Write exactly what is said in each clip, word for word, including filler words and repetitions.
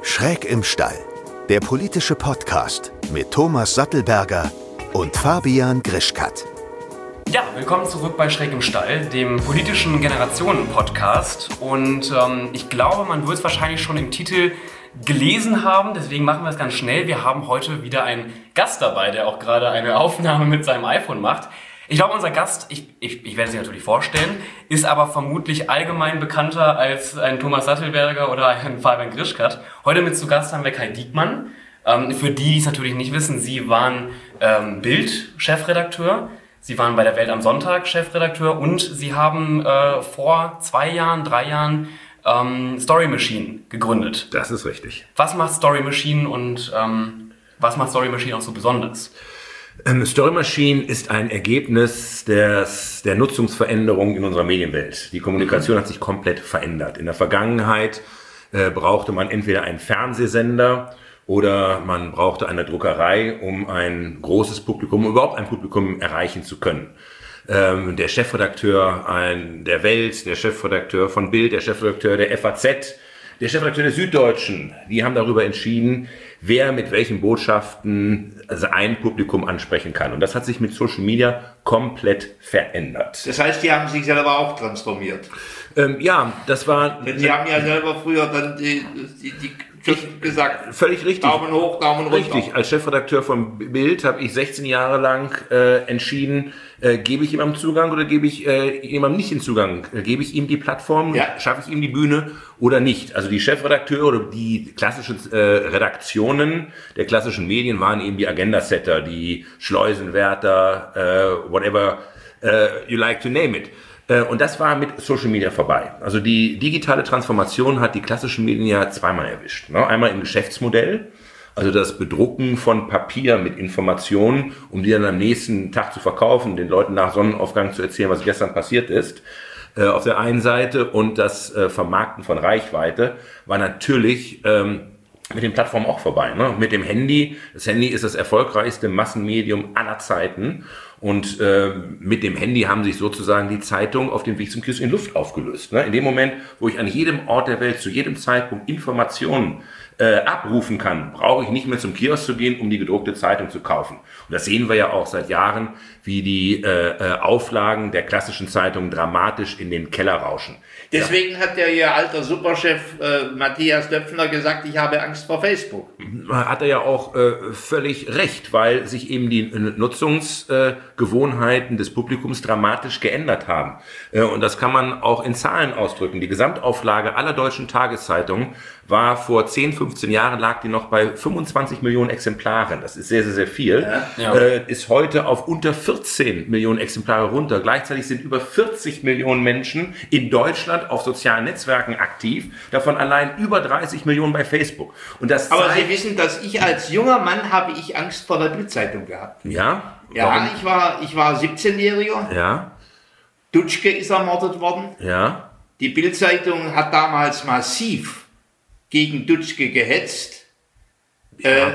Schräg im Stall, der politische Podcast mit Thomas Sattelberger und Fabian Grischkat. Ja, willkommen zurück bei Schräg im Stall, dem politischen Generationen-Podcast. Und ähm, ich glaube, man wird es wahrscheinlich schon im Titel gelesen haben, deswegen machen wir es ganz schnell. Wir haben heute wieder einen Gast dabei, der auch gerade eine Aufnahme mit seinem iPhone macht. Ich glaube, unser Gast, ich, ich, ich werde sie natürlich vorstellen, ist aber vermutlich allgemein bekannter als ein Thomas Sattelberger oder ein Fabian Grischkat. Heute mit zu Gast haben wir Kai Diekmann. Ähm, für die, die es natürlich nicht wissen, Sie waren ähm, Bild-Chefredakteur, Sie waren bei der Welt am Sonntag Chefredakteur und Sie haben äh, vor zwei Jahren, drei Jahren ähm, Story Machine gegründet. Das ist richtig. Was macht Story Machine und ähm, was macht Story Machine auch so besonders? Ähm, Story Machine ist ein Ergebnis des, der Nutzungsveränderung in unserer Medienwelt. Die Kommunikation mhm. hat sich komplett verändert. In der Vergangenheit äh, brauchte man entweder einen Fernsehsender oder man brauchte eine Druckerei, um ein großes Publikum, überhaupt ein Publikum erreichen zu können. Ähm, der Chefredakteur ein, der Welt, der Chefredakteur von Bild, der Chefredakteur der F A Z, der Chefredakteur der Süddeutschen, die haben darüber entschieden, wer mit welchen Botschaften also ein Publikum ansprechen kann. Und das hat sich mit Social Media komplett verändert. Das heißt, die haben sich selber auch transformiert. Ähm, ja, das war... Denn sie haben ja selber früher dann die, die, die ich, gesagt, völlig richtig. Daumen hoch, Daumen runter. Richtig, als Chefredakteur von Bild habe ich sechzehn Jahre lang äh, entschieden, äh, gebe ich jemandem Zugang oder gebe ich äh, jemandem nicht den Zugang? Äh, gebe ich ihm die Plattform, ja. Schaffe ich ihm die Bühne oder nicht? Also die Chefredakteure oder die klassischen äh, Redaktionen der klassischen Medien waren eben die Agenda-Setter, die Schleusenwärter, äh, whatever uh, you like to name it. Und das war mit Social Media vorbei. Also die digitale Transformation hat die klassischen Medien ja zweimal erwischt. Einmal im Geschäftsmodell, also das Bedrucken von Papier mit Informationen, um die dann am nächsten Tag zu verkaufen, den Leuten nach Sonnenaufgang zu erzählen, was gestern passiert ist. Auf der einen Seite und das Vermarkten von Reichweite war natürlich mit den Plattformen auch vorbei. Mit dem Handy. Das Handy ist das erfolgreichste Massenmedium aller Zeiten. Und äh, mit dem Handy haben sich sozusagen die Zeitungen auf dem Weg zum Kiosk in Luft aufgelöst. Ne? In dem Moment, wo ich an jedem Ort der Welt zu jedem Zeitpunkt Informationen äh, abrufen kann, brauche ich nicht mehr zum Kiosk zu gehen, um die gedruckte Zeitung zu kaufen. Und das sehen wir ja auch seit Jahren, wie die äh, Auflagen der klassischen Zeitungen dramatisch in den Keller rauschen. Deswegen ja. hat ja Ihr alter Superchef äh, Matthias Döpfner gesagt, ich habe Angst vor Facebook. Hat er ja auch äh, völlig recht, weil sich eben die Nutzungsgewohnheiten äh, des Publikums dramatisch geändert haben. Äh, und das kann man auch in Zahlen ausdrücken. Die Gesamtauflage aller deutschen Tageszeitungen war vor zehn, fünfzehn Jahren, lag die noch bei fünfundzwanzig Millionen Exemplaren. Das ist sehr, sehr, sehr viel. Ja. Ja. Äh, ist heute auf unter vierzehn Millionen Exemplare runter. Gleichzeitig sind über vierzig Millionen Menschen in Deutschland auf sozialen Netzwerken aktiv. Davon allein über dreißig Millionen bei Facebook. Und das Aber Sie wissen, dass ich als junger Mann habe ich Angst vor der Bild-Zeitung gehabt. Ja? Ja, Warum? ich war, ich war siebzehnjähriger. Ja. Dutschke ist ermordet worden. Ja. Die Bild-Zeitung hat damals massiv gegen Dutschke gehetzt. Ja. Äh,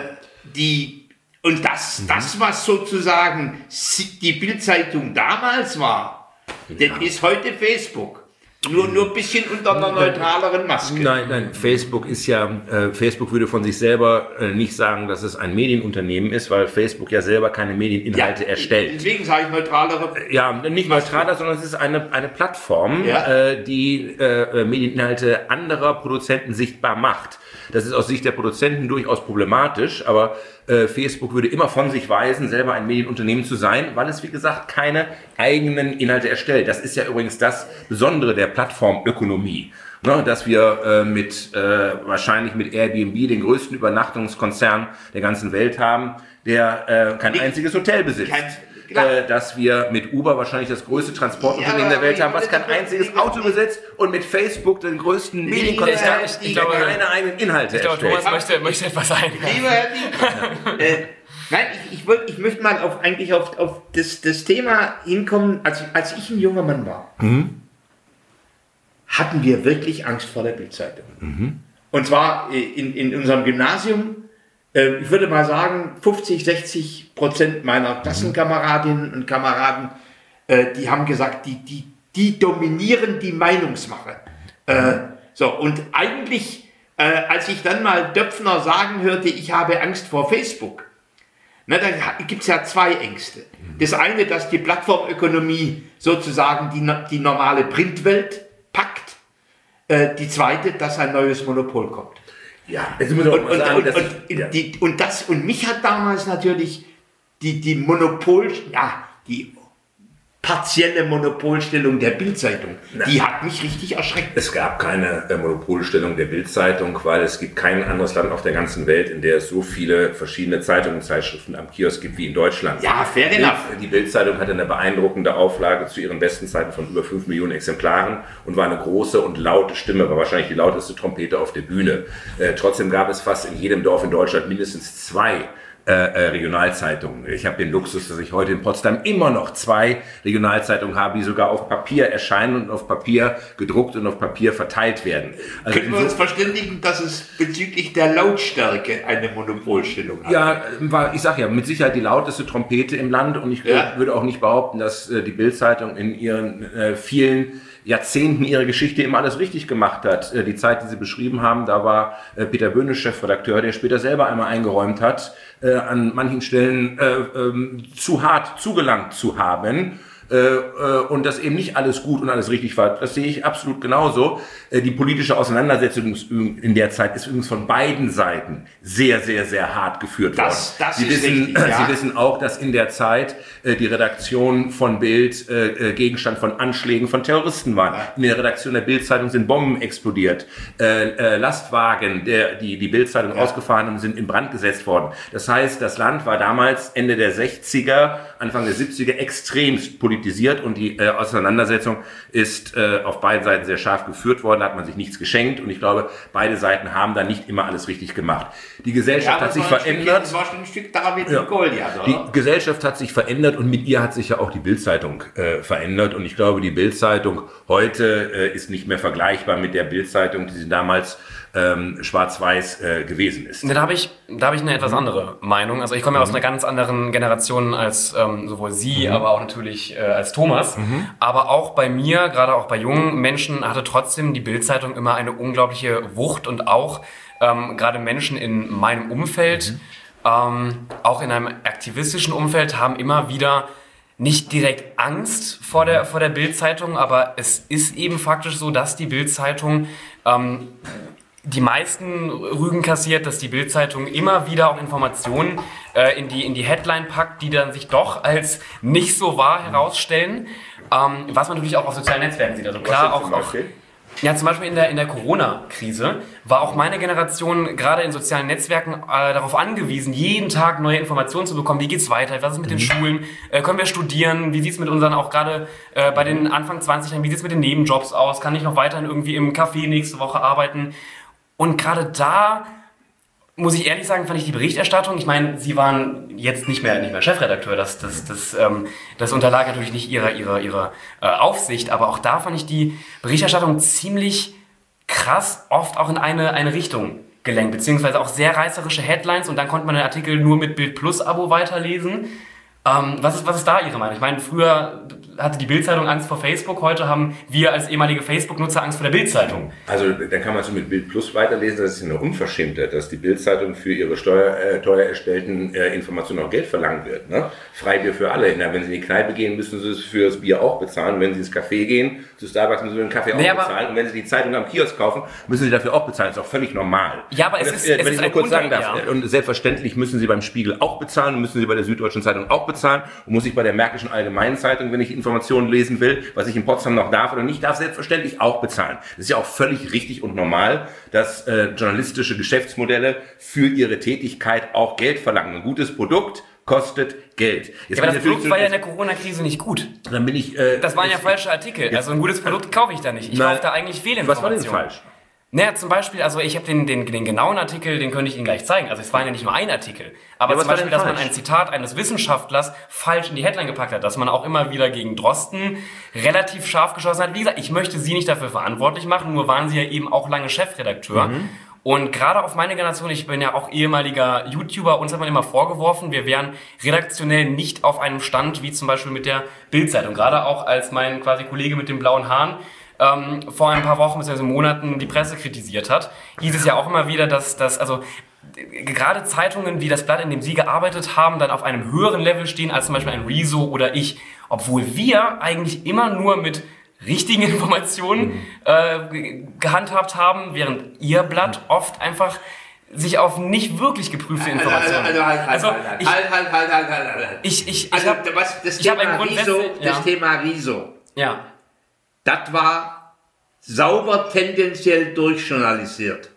die, und das, mhm. das, was sozusagen die Bild-Zeitung damals war, ja. das ist heute Facebook. Nur, nur ein bisschen unter einer neutraleren Maske. Nein, nein, Facebook ist ja, äh, Facebook würde von sich selber äh, nicht sagen, dass es ein Medienunternehmen ist, weil Facebook ja selber keine Medieninhalte ja, erstellt. Deswegen sage ich neutralere. Ja, nicht neutraler, sondern es ist eine, eine Plattform, ja. äh, die äh, Medieninhalte anderer Produzenten sichtbar macht. Das ist aus Sicht der Produzenten durchaus problematisch, aber äh, Facebook würde immer von sich weisen, selber ein Medienunternehmen zu sein, weil es, wie gesagt, keine eigenen Inhalte erstellt. Das ist ja übrigens das Besondere der Plattformökonomie, ne, dass wir äh, mit äh, wahrscheinlich mit Airbnb den größten Übernachtungskonzern der ganzen Welt haben, der äh, kein Wie? einziges Hotel besitzt. Kein Äh, dass wir mit Uber wahrscheinlich das größte Transportunternehmen ja, der Welt haben, was kein einziges Auto besitzt, und mit Facebook den größten Medienkonzern, der keine eigenen Inhalte ich glaube, erstellt. Thomas möchte, möchte etwas sagen. Lieber Herr Diekmann, äh, nein, ich, ich, wollt, ich möchte mal auf, eigentlich auf, auf das, das Thema hinkommen, als, als ich ein junger Mann war, mhm. hatten wir wirklich Angst vor der Bild-Zeitung. Mhm. Und zwar in, in unserem Gymnasium. Ich würde mal sagen, fünfzig, sechzig Prozent meiner Klassenkameradinnen und Kameraden, die haben gesagt, die, die, die dominieren die Meinungsmache. Mhm. So, und eigentlich äh, als ich dann mal Döpfner sagen hörte, ich habe Angst vor Facebook, na, da gibt es ja zwei Ängste. Das eine, dass die Plattformökonomie sozusagen die, die normale Printwelt packt. Äh, die zweite, dass ein neues Monopol kommt. Ja, jetzt muss ich auch mal sagen, und, dass und, ich, und, ja. die, und, das, und mich hat damals natürlich die, die Monopol, ja, die partielle Monopolstellung der Bild-Zeitung, die hat mich richtig erschreckt. Es gab keine äh, Monopolstellung der Bild-Zeitung, weil es gibt kein anderes Land auf der ganzen Welt, in der es so viele verschiedene Zeitungen und Zeitschriften am Kiosk gibt wie in Deutschland. Ja, fair enough. Die Bild-Zeitung hatte eine beeindruckende Auflage zu ihren besten Zeiten von über fünf Millionen Exemplaren und war eine große und laute Stimme, war wahrscheinlich die lauteste Trompete auf der Bühne. Äh, trotzdem gab es fast in jedem Dorf in Deutschland mindestens zwei Äh, äh, Regionalzeitungen. Ich habe den Luxus, dass ich heute in Potsdam immer noch zwei Regionalzeitungen habe, die sogar auf Papier erscheinen und auf Papier gedruckt und auf Papier verteilt werden. Also können wir uns verständigen, dass es bezüglich der Lautstärke eine Monopolstellung hat? Ja, war, ich sage ja, mit Sicherheit die lauteste Trompete im Land und ich ja. würde auch nicht behaupten, dass äh, die Bild-Zeitung in ihren äh, vielen Jahrzehnten ihre Geschichte immer alles richtig gemacht hat. Die Zeit, die Sie beschrieben haben, da war Peter Böhne Chefredakteur, der später selber einmal eingeräumt hat, an manchen Stellen zu hart zugelangt zu haben. Und dass eben nicht alles gut und alles richtig war. Das sehe ich absolut genauso. Die politische Auseinandersetzung in der Zeit ist übrigens von beiden Seiten sehr, sehr, sehr hart geführt worden. Das, das Sie, ist wissen, richtig, ja. Sie wissen auch, dass in der Zeit die Redaktion von Bild Gegenstand von Anschlägen von Terroristen waren. In der Redaktion der Bild-Zeitung sind Bomben explodiert. Lastwagen, der, die die Bild-Zeitung ja. ausgefahren haben, sind in Brand gesetzt worden. Das heißt, das Land war damals Ende der sechziger, Anfang der siebziger extremst politisiert. Und die äh, Auseinandersetzung ist äh, auf beiden Seiten sehr scharf geführt worden, da hat man sich nichts geschenkt und ich glaube, beide Seiten haben da nicht immer alles richtig gemacht. Die Gesellschaft ja, hat sich verändert. Das war schon ein Stück David ja. und Goliath, oder? Die Gesellschaft hat sich verändert und mit ihr hat sich ja auch die Bild-Zeitung äh, verändert und ich glaube, die Bild-Zeitung heute äh, ist nicht mehr vergleichbar mit der Bild-Zeitung, die sie damals ähm, schwarz-weiß äh, gewesen ist. Da habe ich, da habe ich eine etwas andere Meinung. Also ich komme ja aus einer ganz anderen Generation als ähm, sowohl Sie, mhm. aber auch natürlich äh, als Thomas. Mhm. Aber auch bei mir, gerade auch bei jungen Menschen, hatte trotzdem die Bild-Zeitung immer eine unglaubliche Wucht und auch ähm, gerade Menschen in meinem Umfeld, mhm. ähm, auch in einem aktivistischen Umfeld, haben immer wieder nicht direkt Angst vor der, vor der Bild-Zeitung, aber es ist eben faktisch so, dass die Bild-Zeitung ähm, die meisten Rügen kassiert, dass die Bild-Zeitung immer wieder auch Informationen äh, in die, in die Headline packt, die dann sich doch als nicht so wahr herausstellen, ähm, was man natürlich auch auf sozialen Netzwerken sieht. Also klar, auch, auch ja, zum Beispiel in der, in der Corona-Krise war auch meine Generation gerade in sozialen Netzwerken äh, darauf angewiesen, jeden Tag neue Informationen zu bekommen. Wie geht's weiter? Was ist mit mhm. den Schulen? Äh, können wir studieren? Wie sieht's mit unseren, auch gerade äh, bei den Anfang zwanzigern, wie sieht's mit den Nebenjobs aus? Kann ich noch weiterhin irgendwie im Café nächste Woche arbeiten? Und gerade da, muss ich ehrlich sagen, fand ich die Berichterstattung, ich meine, Sie waren jetzt nicht mehr, nicht mehr Chefredakteur, das, das, das, ähm, das unterlag natürlich nicht Ihrer, ihrer, ihrer äh, Aufsicht, aber auch da fand ich die Berichterstattung ziemlich krass, oft auch in eine, eine Richtung gelenkt, beziehungsweise auch sehr reißerische Headlines und dann konnte man den Artikel nur mit Bild Plus Abo weiterlesen. Ähm, was ist, was ist da Ihre Meinung? Ich meine, früher hatte die Bild-Zeitung Angst vor Facebook, heute haben wir als ehemalige Facebook-Nutzer Angst vor der Bild-Zeitung. Also dann kann man so mit Bild Plus weiterlesen, das ist eine Unverschämtheit, dass die Bild-Zeitung für ihre steuer, äh, teuer erstellten äh, Informationen auch Geld verlangt wird. Ne? Freibier für alle. Na, wenn Sie in die Kneipe gehen, müssen Sie es für das Bier auch bezahlen. Wenn Sie ins Café gehen, zu Starbucks, müssen Sie den Kaffee auch nee, bezahlen. Und wenn Sie die Zeitung am Kiosk kaufen, müssen Sie dafür auch bezahlen. Das ist auch völlig normal. Ja, aber es das, ist, äh, es wenn ist ich nur kurz sagen darf, ja. Und selbstverständlich müssen Sie beim Spiegel auch bezahlen und müssen Sie bei der Süddeutschen Zeitung auch bezahlen und muss ich bei der Märkischen Allgemeinen Zeitung, wenn ich Informationen lesen will, was ich in Potsdam noch darf oder nicht darf, selbstverständlich auch bezahlen. Das ist ja auch völlig richtig und normal, dass äh, journalistische Geschäftsmodelle für ihre Tätigkeit auch Geld verlangen. Ein gutes Produkt kostet Geld. Jetzt ja, aber das Produkt war ja in der Corona-Krise nicht gut. Dann bin ich... Äh, das waren ja falsche Artikel. Also ein gutes Produkt kaufe ich da nicht. Ich Nein. kaufe da eigentlich Fehlinformationen. Was war denn falsch? Naja, zum Beispiel, also ich habe den, den, den genauen Artikel, den könnte ich Ihnen gleich zeigen. Also es war ja nicht nur ein Artikel. Aber ja, zum Beispiel, dass man ein Zitat eines Wissenschaftlers falsch in die Headline gepackt hat. Dass man auch immer wieder gegen Drosten relativ scharf geschossen hat. Wie gesagt, ich möchte Sie nicht dafür verantwortlich machen, nur waren Sie ja eben auch lange Chefredakteur. Mhm. Und gerade auf meine Generation, ich bin ja auch ehemaliger YouTuber, uns hat man immer vorgeworfen, wir wären redaktionell nicht auf einem Stand, wie zum Beispiel mit der Bild-Zeitung. Gerade auch als mein quasi Kollege mit den blauen Haaren ähm, vor ein paar Wochen bzw. Monaten die Presse kritisiert hat, hieß es ja auch immer wieder, dass, dass also gerade Zeitungen wie das Blatt, in dem Sie gearbeitet haben, dann auf einem höheren Level stehen als zum Beispiel ein Rezo oder ich, obwohl wir eigentlich immer nur mit richtigen Informationen äh, gehandhabt haben, während Ihr Blatt oft einfach sich auf nicht wirklich geprüfte Informationen... Also, also, halt, halt, also, halt, halt, ich, halt, halt, halt, halt, halt, halt. Ich, ich, ich also, hab, was, das, ich Thema hab Riso, ja. das Thema Riso, ja. das war sauber tendenziell durchjournalisiert.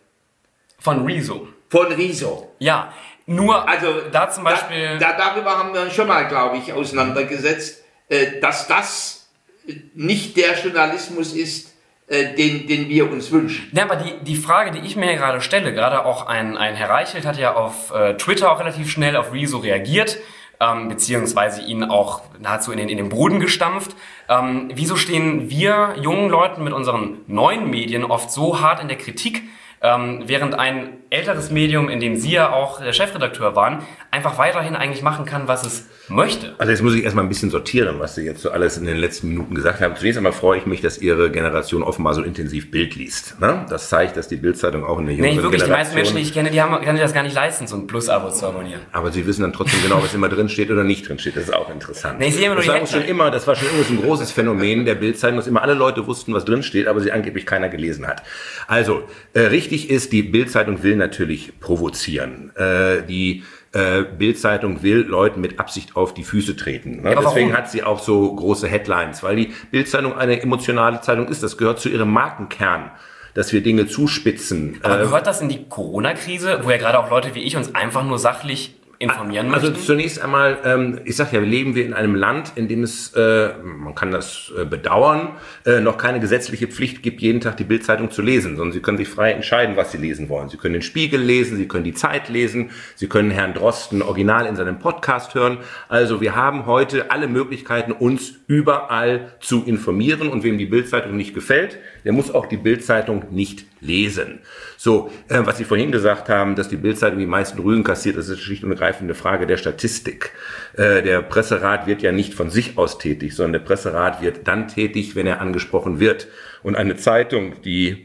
Von Rezo. Von Riso. Ja, nur also, da zum Beispiel... Da, da, darüber haben wir uns schon mal, glaube ich, auseinandergesetzt, äh, dass das nicht der Journalismus ist, äh, den, den wir uns wünschen. Ja, aber die, die Frage, die ich mir hier gerade stelle, gerade auch ein, ein Herr Reichelt hat ja auf äh, Twitter auch relativ schnell auf Rezo reagiert, ähm, beziehungsweise ihn auch nahezu in den, in den Boden gestampft. Ähm, wieso stehen wir jungen Leuten mit unseren neuen Medien oft so hart in der Kritik, Ähm, während ein älteres Medium, in dem Sie ja auch der Chefredakteur waren, einfach weiterhin eigentlich machen kann, was es möchte? Also jetzt muss ich erstmal ein bisschen sortieren, was Sie jetzt so alles in den letzten Minuten gesagt haben. Zunächst einmal freue ich mich, dass Ihre Generation offenbar so intensiv Bild liest. Ne? Das zeigt, dass die Bild-Zeitung auch in der jüngeren nee, wirklich, Generation... Die meisten Menschen, die ich kenne, die haben, können sich das gar nicht leisten, so ein Plus-Abo zu abonnieren. Aber Sie wissen dann trotzdem genau, was immer drin steht oder nicht drin steht. Das ist auch interessant. Nee, ich sehe immer nur das, die war schon immer, das war schon immer so ein großes Phänomen der Bild-Zeitung, dass immer alle Leute wussten, was drin steht, aber sie angeblich keiner gelesen hat. Also, äh, richtig ist, die Bild-Zeitung will natürlich provozieren. Äh, die äh, Bild-Zeitung will Leuten mit Absicht auf die Füße treten. Ne? Ja, deswegen warum? hat sie auch so große Headlines, weil die Bild-Zeitung eine emotionale Zeitung ist. Das gehört zu ihrem Markenkern, dass wir Dinge zuspitzen. Aber äh, gehört das in die Corona-Krise, wo ja gerade auch Leute wie ich uns einfach nur sachlich informieren Also möchten? zunächst einmal, ähm, ich sage ja, leben wir in einem Land, in dem es, äh, man kann das äh, bedauern, äh, noch keine gesetzliche Pflicht gibt, jeden Tag die Bild-Zeitung zu lesen, sondern Sie können sich frei entscheiden, was Sie lesen wollen. Sie können den Spiegel lesen, Sie können die Zeit lesen, Sie können Herrn Drosten original in seinem Podcast hören. Also wir haben heute alle Möglichkeiten, uns überall zu informieren, und wem die Bild-Zeitung nicht gefällt, der muss auch die Bild-Zeitung nicht lesen. So, äh, was Sie vorhin gesagt haben, dass die Bild-Zeitung die meisten Rügen kassiert, das ist schlicht und ergreifend eine Frage der Statistik. Äh, der Presserat wird ja nicht von sich aus tätig, sondern der Presserat wird dann tätig, wenn er angesprochen wird. Und eine Zeitung, die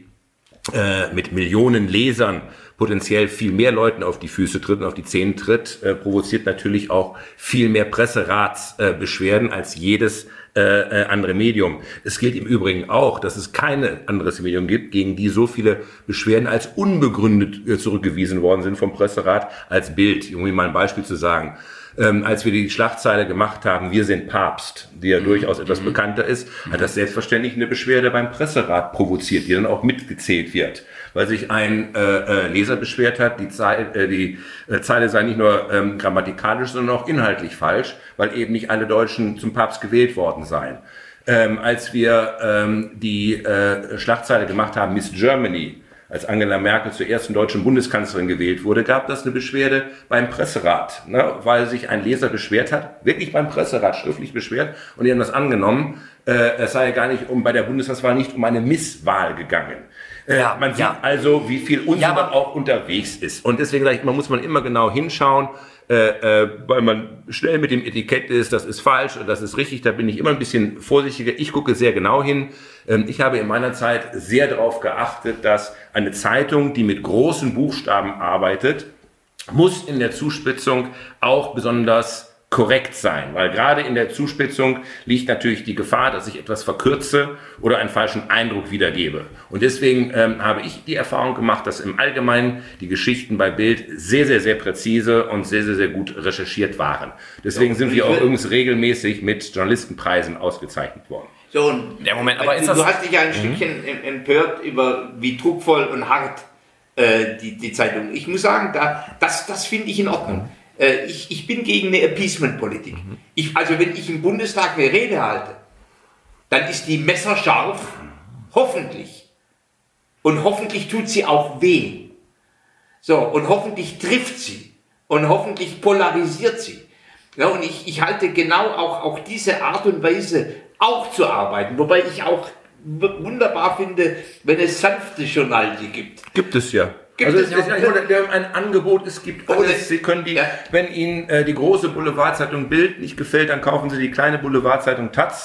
äh, mit Millionen Lesern potenziell viel mehr Leuten auf die Füße tritt und auf die Zähne tritt, äh, provoziert natürlich auch viel mehr Presseratsbeschwerden äh, als jedes äh, andere Medium. Es gilt im Übrigen auch, dass es kein anderes Medium gibt, gegen die so viele Beschwerden als unbegründet äh, zurückgewiesen worden sind vom Presserat als Bild. Um Ihnen mal ein Beispiel zu sagen. Ähm, als wir die Schlagzeile gemacht haben, wir sind Papst, die ja durchaus etwas bekannter ist, hat das selbstverständlich eine Beschwerde beim Presserat provoziert, die dann auch mitgezählt wird. Weil sich ein äh, äh, Leser beschwert hat, die, Zeile, äh, die äh, Zeile sei nicht nur ähm, grammatikalisch, sondern auch inhaltlich falsch, weil eben nicht alle Deutschen zum Papst gewählt worden seien. Ähm, als wir ähm, die äh, Schlagzeile gemacht haben, Miss Germany, als Angela Merkel zur ersten deutschen Bundeskanzlerin gewählt wurde, gab das eine Beschwerde beim Presserat, ne, weil sich ein Leser beschwert hat, wirklich beim Presserat schriftlich beschwert, und die haben das angenommen, äh, es sei ja gar nicht um bei der Bundestagswahl nicht um eine Misswahl gegangen. Äh, ja, man sieht ja. also, wie viel Unsinn ja, aber auch unterwegs ist. Und deswegen sage ich, man muss man immer genau hinschauen, äh, äh, weil man schnell mit dem Etikett ist, das ist falsch und das ist richtig, da bin ich immer ein bisschen vorsichtiger. Ich gucke sehr genau hin. Ähm, ich habe in meiner Zeit sehr darauf geachtet, dass eine Zeitung, die mit großen Buchstaben arbeitet, muss in der Zuspitzung auch besonders korrekt sein, weil gerade in der Zuspitzung liegt natürlich die Gefahr, dass ich etwas verkürze oder einen falschen Eindruck wiedergebe. Und deswegen ähm, habe ich die Erfahrung gemacht, dass im Allgemeinen die Geschichten bei Bild sehr, sehr, sehr präzise und sehr, sehr, sehr gut recherchiert waren. Deswegen sind wir auch übrigens regelmäßig mit Journalistenpreisen ausgezeichnet worden. So, und der Moment, aber ist du das hast dich ja ein mhm. Stückchen empört über wie druckvoll und hart äh, die, die Zeitung. Ich muss sagen, da, das, das finde ich in Ordnung. Äh, ich, ich bin gegen eine Appeasement-Politik. Mhm. Ich, also wenn ich im Bundestag eine Rede halte, dann ist die messerscharf, hoffentlich. Und hoffentlich tut sie auch weh. So, und hoffentlich trifft sie. Und hoffentlich polarisiert sie. Ja, und ich, ich halte genau auch, auch diese Art und Weise auch zu arbeiten, wobei ich auch wunderbar finde, wenn es sanfte Journalie gibt. Gibt es ja. Gibt also es es ist ja nur ein Angebot, es gibt alles. Sie können die, ja. wenn Ihnen äh, die große Boulevardzeitung Bild nicht gefällt, dann kaufen Sie die kleine Boulevardzeitung Taz.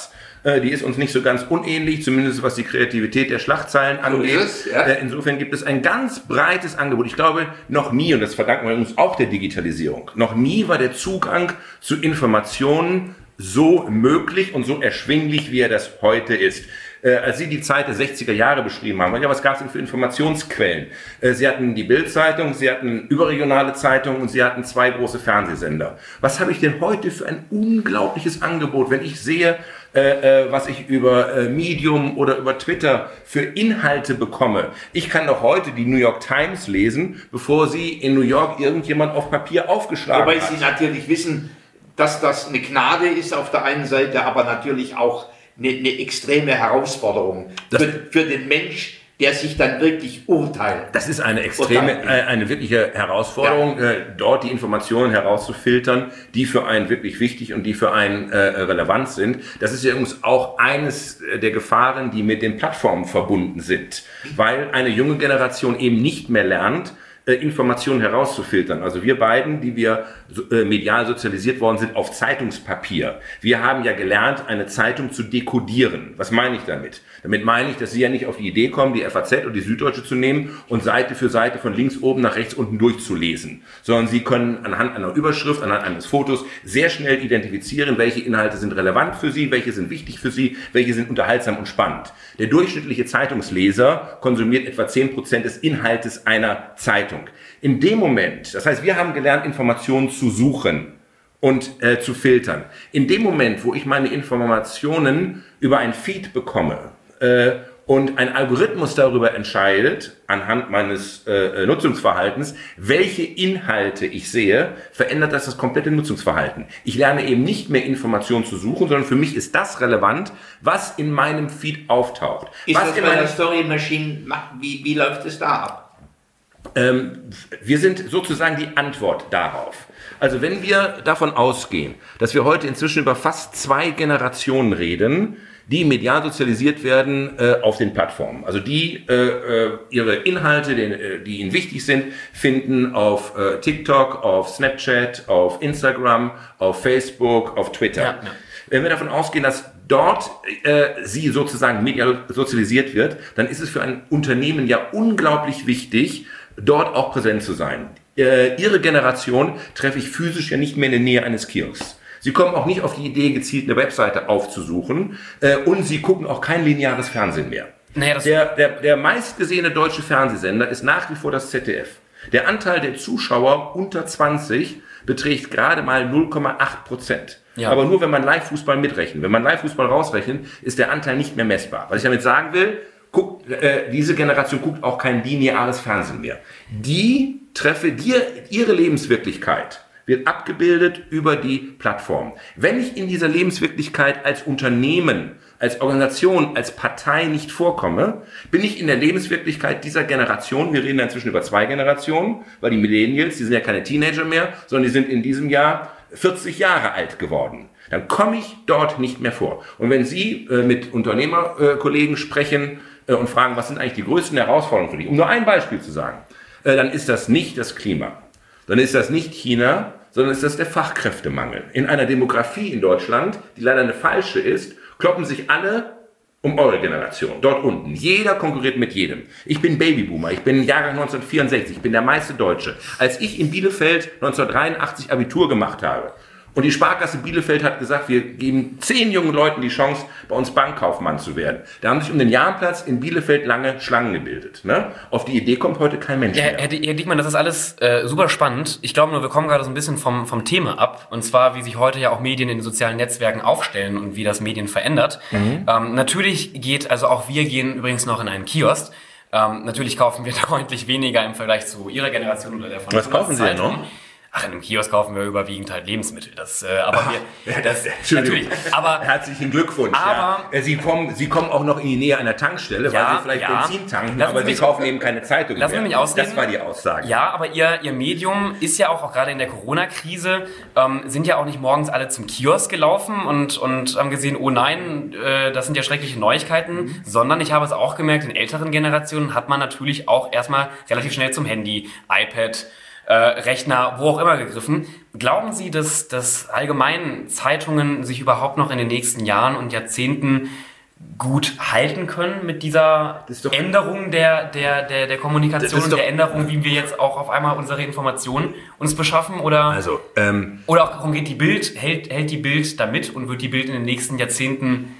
Äh, die ist uns nicht so ganz unähnlich, zumindest was die Kreativität der Schlagzeilen angeht. So ist es, ja. äh, insofern gibt es ein ganz breites Angebot. Ich glaube, noch nie, und das verdanken wir uns auch der Digitalisierung, noch nie war der Zugang zu Informationen so möglich und so erschwinglich, wie er das heute ist. Äh, als Sie die Zeit der sechziger Jahre beschrieben haben, ja, was gab es denn für Informationsquellen? Äh, Sie hatten die Bild-Zeitung, Sie hatten überregionale Zeitungen und Sie hatten zwei große Fernsehsender. Was habe ich denn heute für ein unglaubliches Angebot, wenn ich sehe, äh, äh, was ich über äh, Medium oder über Twitter für Inhalte bekomme? Ich kann doch heute die New York Times lesen, bevor sie in New York irgendjemand auf Papier aufgeschlagen Wobei hat. Sie natürlich wissen, dass das eine Gnade ist auf der einen Seite, aber natürlich auch eine, eine extreme Herausforderung für, für den Mensch, der sich dann wirklich urteilt. Das ist eine extreme, äh, eine wirkliche Herausforderung, ja. äh, dort die Informationen herauszufiltern, die für einen wirklich wichtig und die für einen äh, relevant sind. Das ist ja übrigens auch eines der Gefahren, die mit den Plattformen verbunden sind, weil eine junge Generation eben nicht mehr lernt, Informationen herauszufiltern. Also wir beiden, die wir äh, medial sozialisiert worden sind, auf Zeitungspapier. Wir haben ja gelernt, eine Zeitung zu dekodieren. Was meine ich damit? Damit meine ich, dass Sie ja nicht auf die Idee kommen, die F A Z oder die Süddeutsche zu nehmen und Seite für Seite von links oben nach rechts unten durchzulesen. Sondern Sie können anhand einer Überschrift, anhand eines Fotos sehr schnell identifizieren, welche Inhalte sind relevant für Sie, welche sind wichtig für Sie, welche sind unterhaltsam und spannend. Der durchschnittliche Zeitungsleser konsumiert etwa zehn Prozent des Inhaltes einer Zeitung. In dem Moment, das heißt, wir haben gelernt, Informationen zu suchen und äh, zu filtern. In dem Moment, wo ich meine Informationen über ein Feed bekomme äh, und ein Algorithmus darüber entscheidet, anhand meines äh, Nutzungsverhaltens, welche Inhalte ich sehe, verändert das das komplette Nutzungsverhalten. Ich lerne eben nicht mehr Informationen zu suchen, sondern für mich ist das relevant, was in meinem Feed auftaucht. Ist was das in bei meiner der Story Machine, wie, wie läuft es da ab? Ähm, wir sind sozusagen die Antwort darauf. Also wenn wir davon ausgehen, dass wir heute inzwischen über fast zwei Generationen reden, die medial sozialisiert werden äh, auf den Plattformen. Also die äh, äh, ihre Inhalte, die, die ihnen wichtig sind, finden auf äh, TikTok, auf Snapchat, auf Instagram, auf Facebook, auf Twitter. Ja, ja. Wenn wir davon ausgehen, dass dort äh, sie sozusagen medial sozialisiert wird, dann ist es für ein Unternehmen ja unglaublich wichtig, dort auch präsent zu sein. Äh, ihre Generation treffe ich physisch ja nicht mehr in der Nähe eines Kiosks. Sie kommen auch nicht auf die Idee, gezielt eine Webseite aufzusuchen äh, und sie gucken auch kein lineares Fernsehen mehr. Naja, das der, der, der meistgesehene deutsche Fernsehsender ist nach wie vor das Z D F. Der Anteil der Zuschauer unter zwanzig beträgt gerade mal null Komma acht Prozent. Ja. Aber nur, wenn man Live-Fußball mitrechnet. Wenn man Live-Fußball rausrechnet, ist der Anteil nicht mehr messbar. Was ich damit sagen will, guckt, äh, diese Generation guckt auch kein lineares Fernsehen mehr. Die treffe dir, ihre Lebenswirklichkeit wird abgebildet über die Plattform. Wenn ich in dieser Lebenswirklichkeit als Unternehmen, als Organisation, als Partei nicht vorkomme, bin ich in der Lebenswirklichkeit dieser Generation, wir reden inzwischen über zwei Generationen, weil die Millennials, die sind ja keine Teenager mehr, sondern die sind in diesem Jahr vierzig Jahre alt geworden. Dann komme ich dort nicht mehr vor. Und wenn Sie äh, mit Unternehmerkollegen äh, sprechen äh, und fragen, was sind eigentlich die größten Herausforderungen für dich, um nur ein Beispiel zu sagen, äh, dann ist das nicht das Klima. Dann ist das nicht China, sondern ist das der Fachkräftemangel. In einer Demografie in Deutschland, die leider eine falsche ist, kloppen sich alle um eure Generation, dort unten. Jeder konkurriert mit jedem. Ich bin Babyboomer, ich bin Jahrgang neunzehnhundertvierundsechzig, ich bin der meiste Deutsche. Als ich in Bielefeld neunzehnhundertdreiundachtzig Abitur gemacht habe, und die Sparkasse Bielefeld hat gesagt, wir geben zehn jungen Leuten die Chance, bei uns Bankkaufmann zu werden. Da haben sich um den Jahrenplatz in Bielefeld lange Schlangen gebildet. Ne? Auf die Idee kommt heute kein Mensch ja, mehr. Herr, Herr Diekmann, das ist alles äh, super spannend. Ich glaube nur, wir kommen gerade so ein bisschen vom, vom Thema ab. Und zwar, wie sich heute ja auch Medien in den sozialen Netzwerken aufstellen und wie das Medien verändert. Mhm. Ähm, natürlich geht, also auch wir gehen übrigens noch in einen Kiosk. Ähm, natürlich kaufen wir deutlich weniger im Vergleich zu Ihrer Generation oder der von Was kaufen Sie denn noch? Ach, in einem Kiosk kaufen wir überwiegend halt Lebensmittel. Das, äh, aber wir, das, natürlich. Aber herzlichen Glückwunsch. Aber ja. Sie kommen, Sie kommen auch noch in die Nähe einer Tankstelle, ja, weil Sie vielleicht ja. Benzin tanken, lassen aber Sie Sie mich, kaufen eben keine Zeitung lassen mehr. Sie mich ausreden. Das war die Aussage. Ja, aber Ihr, Ihr Medium ist ja auch, auch gerade in der Corona-Krise, ähm, sind ja auch nicht morgens alle zum Kiosk gelaufen und, und haben gesehen, oh nein, äh, das sind ja schreckliche Neuigkeiten, mhm. sondern ich habe es auch gemerkt, in älteren Generationen hat man natürlich auch erstmal relativ schnell zum Handy, iPad, äh, Rechner, wo auch immer gegriffen. Glauben Sie, dass, dass allgemein Zeitungen sich überhaupt noch in den nächsten Jahren und Jahrzehnten gut halten können mit dieser Änderung der, der, der, der Kommunikation und der Änderung, wie wir jetzt auch auf einmal unsere Informationen uns beschaffen? Oder, also, ähm, oder auch konkret die Bild, hält, hält die Bild damit und wird die Bild in den nächsten Jahrzehnten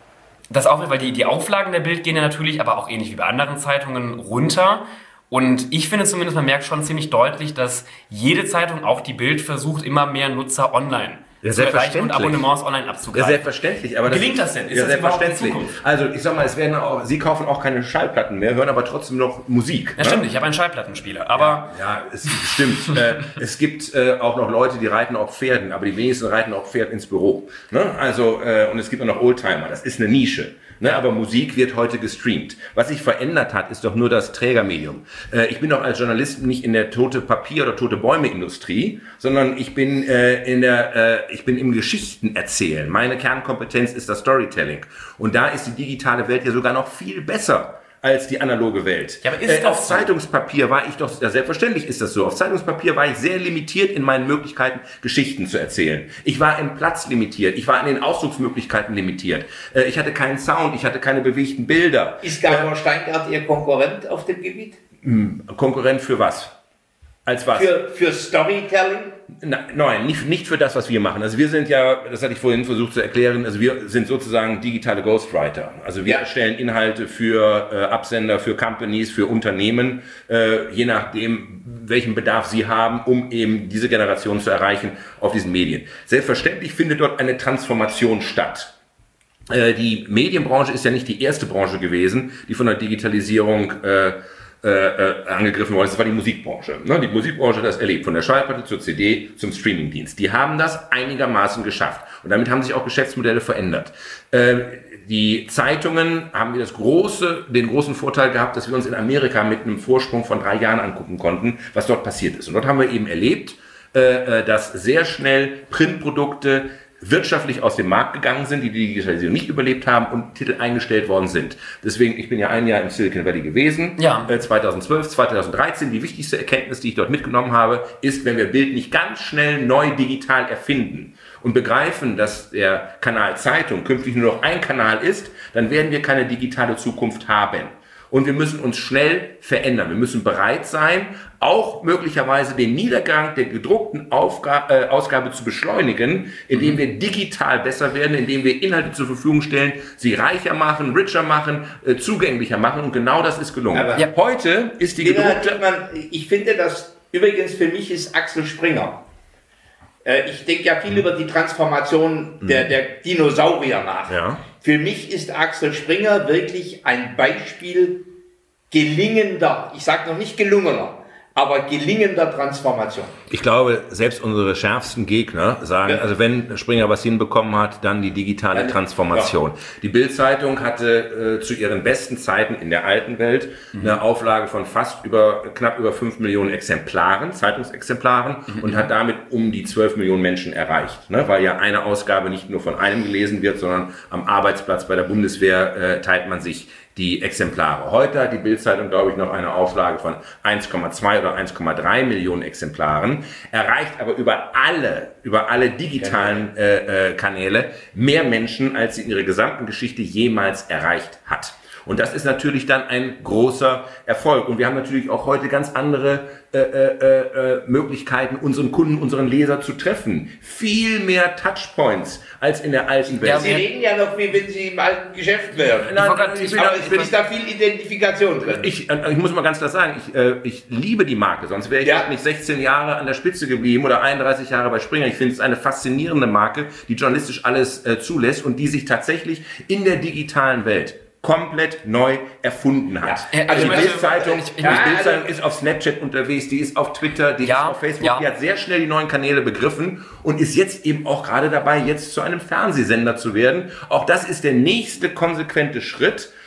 das auch, weil die, die Auflagen der Bild gehen ja natürlich, aber auch ähnlich wie bei anderen Zeitungen, runter. Und ich finde zumindest, man merkt schon ziemlich deutlich, dass jede Zeitung, auch die Bild, versucht, immer mehr Nutzer online ja, zu erreichen und Abonnements online abzugreifen. Ja, selbstverständlich. Aber das gelingt das denn? Ist ja, das selbstverständlich. Also ich sag mal, es werden auch, Sie kaufen auch keine Schallplatten mehr, hören aber trotzdem noch Musik. Ja, ne? Stimmt, ich habe einen Schallplattenspieler. Aber ja, ja, es stimmt. äh, es gibt äh, auch noch Leute, die reiten auf Pferden, aber die wenigsten reiten auf Pferd ins Büro. Ne? Also, äh, und es gibt auch noch Oldtimer, das ist eine Nische. Ne, aber Musik wird heute gestreamt. Was sich verändert hat, ist doch nur das Trägermedium. Äh, ich bin doch als Journalist nicht in der tote Papier- oder tote Bäume-Industrie, sondern ich bin äh, in der, äh, ich bin im Geschichten erzählen. Meine Kernkompetenz ist das Storytelling. Und da ist die digitale Welt ja sogar noch viel besser als die analoge Welt. Ja, aber ist äh, das auf so? Zeitungspapier war ich doch, ja, selbstverständlich ist das so, auf Zeitungspapier war ich sehr limitiert in meinen Möglichkeiten, Geschichten zu erzählen. Ich war im Platz limitiert, ich war in den Ausdrucksmöglichkeiten limitiert. Äh, ich hatte keinen Sound, ich hatte keine bewegten Bilder. Ist Gabor Steingart Ihr Konkurrent auf dem Gebiet? Konkurrent für was? Als was? Für, für Storytelling? Na, nein, nicht, nicht für das, was wir machen. Also wir sind ja, das hatte ich vorhin versucht zu erklären, also wir sind sozusagen digitale Ghostwriter. Also wir ja. erstellen Inhalte für äh, Absender, für Companies, für Unternehmen, äh, je nachdem, welchen Bedarf sie haben, um eben diese Generation zu erreichen auf diesen Medien. Selbstverständlich findet dort eine Transformation statt. Äh, die Medienbranche ist ja nicht die erste Branche gewesen, die von der Digitalisierung äh, Äh, äh, angegriffen worden ist. Das war die Musikbranche. Ne? Die Musikbranche hat das erlebt, von der Schallplatte zur C D zum Streamingdienst. Die haben das einigermaßen geschafft und damit haben sich auch Geschäftsmodelle verändert. Äh, die Zeitungen haben wir das große, den großen Vorteil gehabt, dass wir uns in Amerika mit einem Vorsprung von drei Jahren angucken konnten, was dort passiert ist. Und dort haben wir eben erlebt, äh, dass sehr schnell Printprodukte wirtschaftlich aus dem Markt gegangen sind, die die Digitalisierung nicht überlebt haben und Titel eingestellt worden sind. Deswegen, ich bin ja ein Jahr im Silicon Valley gewesen, ja. äh, zweitausendzwölf, zweitausenddreizehn. Die wichtigste Erkenntnis, die ich dort mitgenommen habe, ist, wenn wir Bild nicht ganz schnell neu digital erfinden und begreifen, dass der Kanal Zeitung künftig nur noch ein Kanal ist, dann werden wir keine digitale Zukunft haben. Und wir müssen uns schnell verändern. Wir müssen bereit sein, auch möglicherweise den Niedergang der gedruckten Aufga- äh, Ausgabe zu beschleunigen, indem wir digital besser werden, indem wir Inhalte zur Verfügung stellen, sie reicher machen, richer machen, äh, zugänglicher machen. Und genau das ist gelungen. Aber ja. Heute ist die gedruckte... Ich finde das, übrigens für mich ist Axel Springer. Äh, ich denke ja viel mhm. über die Transformation der, der Dinosaurier nach. Ja. Für mich ist Axel Springer wirklich ein Beispiel gelingender, ich sage noch nicht gelungener, aber gelingender Transformation. Ich glaube, selbst unsere schärfsten Gegner sagen, ja. also wenn Springer was hinbekommen hat, dann die digitale ja, Transformation. Ja. Die Bild-Zeitung hatte äh, zu ihren besten Zeiten in der alten Welt mhm. eine Auflage von fast über, knapp über fünf Millionen Exemplaren, Zeitungsexemplaren mhm. und hat damit um die zwölf Millionen Menschen erreicht. Ne? Weil ja eine Ausgabe nicht nur von einem gelesen wird, sondern am Arbeitsplatz bei der Bundeswehr äh, teilt man sich die Exemplare. Heute hat die Bild-Zeitung, glaube ich, noch eine Auflage von eins Komma zwei oder eins Komma drei Millionen Exemplaren, erreicht aber über alle, über alle digitalen äh, äh, Kanäle mehr Menschen, als sie in ihrer gesamten Geschichte jemals erreicht hat. Und das ist natürlich dann ein großer Erfolg. Und wir haben natürlich auch heute ganz andere äh, äh, äh, Möglichkeiten, unseren Kunden, unseren Leser zu treffen. Viel mehr Touchpoints als in der alten Welt. Ja, Sie reden ja noch, wie wenn Sie im alten Geschäft wären. Nein, ich bin, aber es ist da viel Identifikation drin. Ich, ich muss mal ganz klar sagen, ich, äh, ich liebe die Marke. Sonst wäre ich ja. nicht sechzehn Jahre an der Spitze geblieben oder einunddreißig Jahre bei Springer. Ich finde es eine faszinierende Marke, die journalistisch alles äh, zulässt und die sich tatsächlich in der digitalen Welt komplett neu erfunden hat. Ja. Also die Bild-Zeitung ja, also ist auf Snapchat unterwegs, die ist auf Twitter, die ja, ist auf Facebook, ja. die hat sehr schnell die neuen Kanäle begriffen und ist jetzt eben auch gerade dabei, jetzt zu einem Fernsehsender zu werden. Auch das ist der nächste konsequente Schritt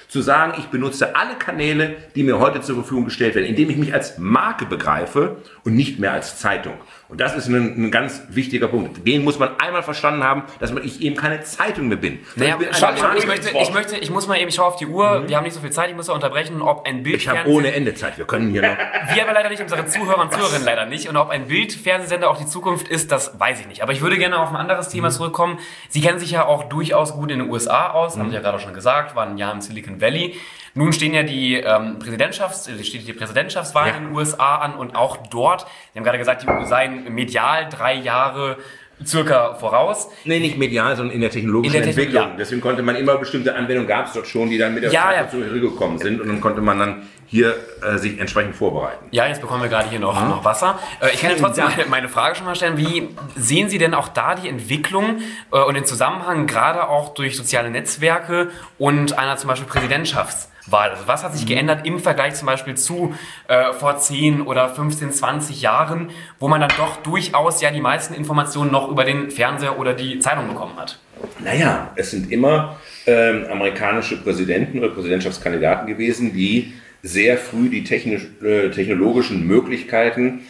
zu sagen, ich benutze alle Kanäle, die mir heute zur Verfügung gestellt werden, indem ich mich als Marke begreife und nicht mehr als Zeitung. Und das ist ein, ein ganz wichtiger Punkt. Den muss man einmal verstanden haben, dass man, ich eben keine Zeitung mehr bin. Naja, ich, bin schau, ich, möchte, ich, möchte, ich muss mal eben, ich schaue auf die Uhr, mhm. wir haben nicht so viel Zeit, ich muss da unterbrechen, ob ein Bildfernsehen... Ich habe ohne Ende Zeit, wir können hier noch... Wir aber leider nicht, unsere Zuhörer und Zuhörerinnen leider nicht. Und ob ein Bildfernsehsender auch die Zukunft ist, das weiß ich nicht. Aber ich würde gerne auf ein anderes Thema zurückkommen. Sie kennen sich ja auch durchaus gut in den U S A aus, mhm. haben Sie ja gerade schon gesagt, waren ein Jahr im Silicon Valley. Nun stehen ja die ähm, Präsidentschafts, steht die Präsidentschaftswahl ja. in den U S A an und auch dort, Sie haben gerade gesagt, die seien medial drei Jahre circa voraus. Nee, nicht medial, sondern in der technologischen in der Entwicklung. Technologie, ja. Deswegen konnte man immer bestimmte Anwendungen, gab es dort schon, die dann mit der ja, Zeit ja. dazu gekommen sind und dann konnte man dann hier äh, sich entsprechend vorbereiten. Ja, jetzt bekommen wir gerade hier noch, mhm. noch Wasser. Äh, ich kann ja trotzdem meine, meine Frage schon mal stellen, wie sehen Sie denn auch da die Entwicklung äh, und den Zusammenhang gerade auch durch soziale Netzwerke und einer zum Beispiel Präsidentschaftswahl? Also was hat sich geändert im Vergleich zum Beispiel zu äh, vor zehn oder fünfzehn, zwanzig Jahren, wo man dann doch durchaus ja die meisten Informationen noch über den Fernseher oder die Zeitung bekommen hat? Naja, es sind immer ähm, amerikanische Präsidenten oder Präsidentschaftskandidaten gewesen, die sehr früh die technisch, äh, technologischen Möglichkeiten,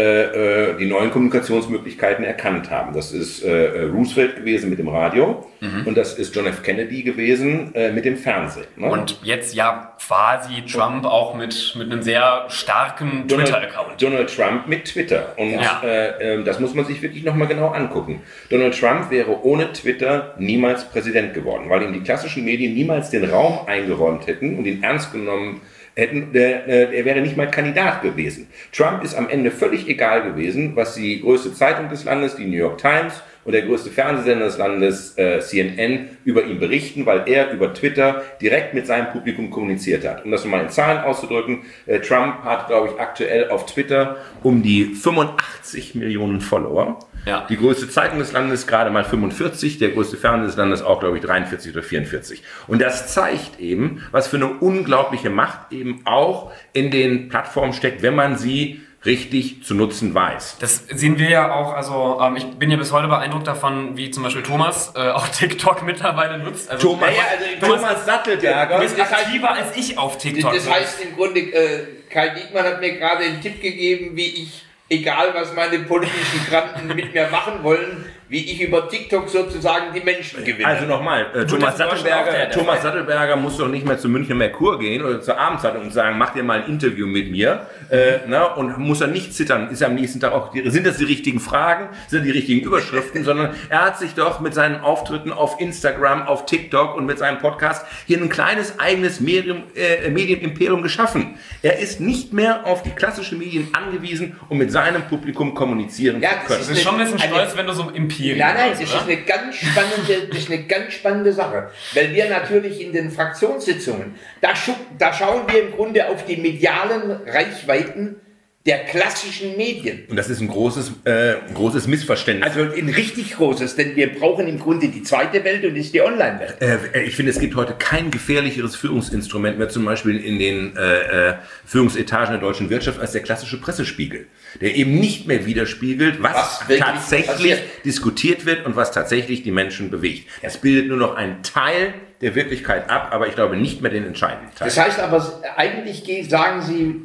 äh, die neuen Kommunikationsmöglichkeiten erkannt haben. Das ist äh, Roosevelt gewesen mit dem Radio mhm. und das ist John F. Kennedy gewesen äh, mit dem Fernsehen. Ne? Und jetzt ja quasi Trump auch mit, mit einem sehr starken Twitter-Account. Donald Trump mit Twitter. Und ja. äh, das muss man sich wirklich nochmal genau angucken. Donald Trump wäre ohne Twitter niemals Präsident geworden, weil ihm die klassischen Medien niemals den Raum eingeräumt hätten und ihn ernst genommen hätten, der, er wäre nicht mal Kandidat gewesen. Trump ist am Ende völlig egal gewesen, was die größte Zeitung des Landes, die New York Times, und der größte Fernsehsender des Landes, äh, C N N, über ihn berichten, weil er über Twitter direkt mit seinem Publikum kommuniziert hat. Um das nochmal in Zahlen auszudrücken, äh, Trump hat, glaube ich, aktuell auf Twitter um die fünfundachtzig Millionen Follower. Ja. Die größte Zeitung des Landes gerade mal fünfundvierzig, der größte Fernseher des Landes auch, glaube ich, dreiundvierzig oder vierundvierzig. Und das zeigt eben, was für eine unglaubliche Macht eben auch in den Plattformen steckt, wenn man sie richtig zu nutzen weiß. Das sehen wir ja auch, also ähm, ich bin ja bis heute beeindruckt davon, wie zum Beispiel Thomas äh, auch TikTok mittlerweile nutzt. Also Thomas, ja, also Thomas, Thomas Sattelberger. Du bist aktiver als ich auf TikTok. Das heißt im Grunde, äh, Kai Diekmann hat mir gerade einen Tipp gegeben, wie ich, egal was meine politischen Kranten mit mir machen wollen, wie ich über TikTok sozusagen die Menschen gewinne. Also nochmal, äh, Thomas Sattelberger, Thomas Sattelberger muss doch nicht mehr zur Münchner Merkur gehen oder zur Abendzeitung und sagen, mach dir mal ein Interview mit mir, mhm. äh, na, und muss er nicht zittern, ist am nächsten Tag auch, sind das die richtigen Fragen, sind das die richtigen Überschriften, sondern er hat sich doch mit seinen Auftritten auf Instagram, auf TikTok und mit seinem Podcast hier ein kleines eigenes Medium, äh, Medienimperium geschaffen. Er ist nicht mehr auf die klassischen Medien angewiesen, um mit seinem Publikum kommunizieren ja, zu können. Das ist schon ein bisschen stolz, wenn du so im Imperium Nein, nein, das ist, eine ganz spannende, das ist eine ganz spannende Sache. Weil wir natürlich in den Fraktionssitzungen, da, schu- da schauen wir im Grunde auf die medialen Reichweiten der klassischen Medien. Und das ist ein großes, äh, großes Missverständnis. Also ein richtig großes, denn wir brauchen im Grunde die zweite Welt und das ist die Online-Welt. Äh, ich finde, es gibt heute kein gefährlicheres Führungsinstrument mehr, zum Beispiel in den äh, äh, Führungsetagen der deutschen Wirtschaft, als der klassische Pressespiegel, der eben nicht mehr widerspiegelt, was, was tatsächlich passiert. Diskutiert wird und was tatsächlich die Menschen bewegt. Es bildet nur noch einen Teil der Wirklichkeit ab, aber ich glaube nicht mehr den entscheidenden Teil. Das heißt aber, eigentlich sagen Sie,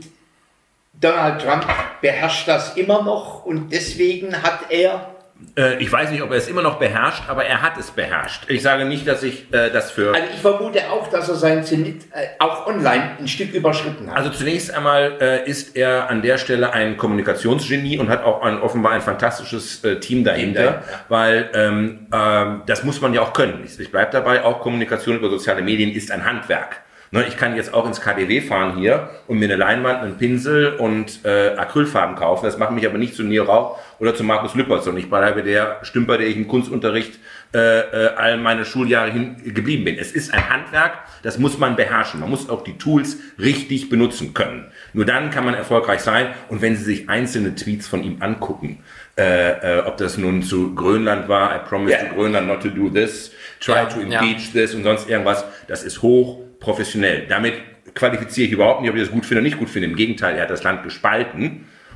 Donald Trump beherrscht das immer noch und deswegen hat er... Äh, ich weiß nicht, ob er es immer noch beherrscht, aber er hat es beherrscht. Ich sage nicht, dass ich äh, das für... Also ich vermute auch, dass er seinen Zenit äh, auch online ein Stück überschritten hat. Also zunächst einmal äh, ist er an der Stelle ein Kommunikationsgenie und hat auch ein, offenbar ein fantastisches äh, Team dahinter, ja. weil ähm, ähm, das muss man ja auch können. Ich, ich bleibe dabei, auch Kommunikation über soziale Medien ist ein Handwerk. Ich kann jetzt auch ins K D W fahren hier und mir eine Leinwand, einen Pinsel und äh, Acrylfarben kaufen. Das macht mich aber nicht zu Neo Rauch oder zu Markus Lüppert, sondern ich bleibe der Stümper, der ich im Kunstunterricht äh, äh, all meine Schuljahre hin geblieben bin. Es ist ein Handwerk, das muss man beherrschen. Man muss auch die Tools richtig benutzen können. Nur dann kann man erfolgreich sein. Und wenn Sie sich einzelne Tweets von ihm angucken, äh, äh, ob das nun zu Grönland war, I promise yeah. to Grönland not to do this, try ja, to impeach ja. this und sonst irgendwas, das ist hoch professionell. Damit qualifiziere ich überhaupt nicht, ob ich das gut finde oder nicht gut finde. Im Gegenteil, er hat das Land gespalten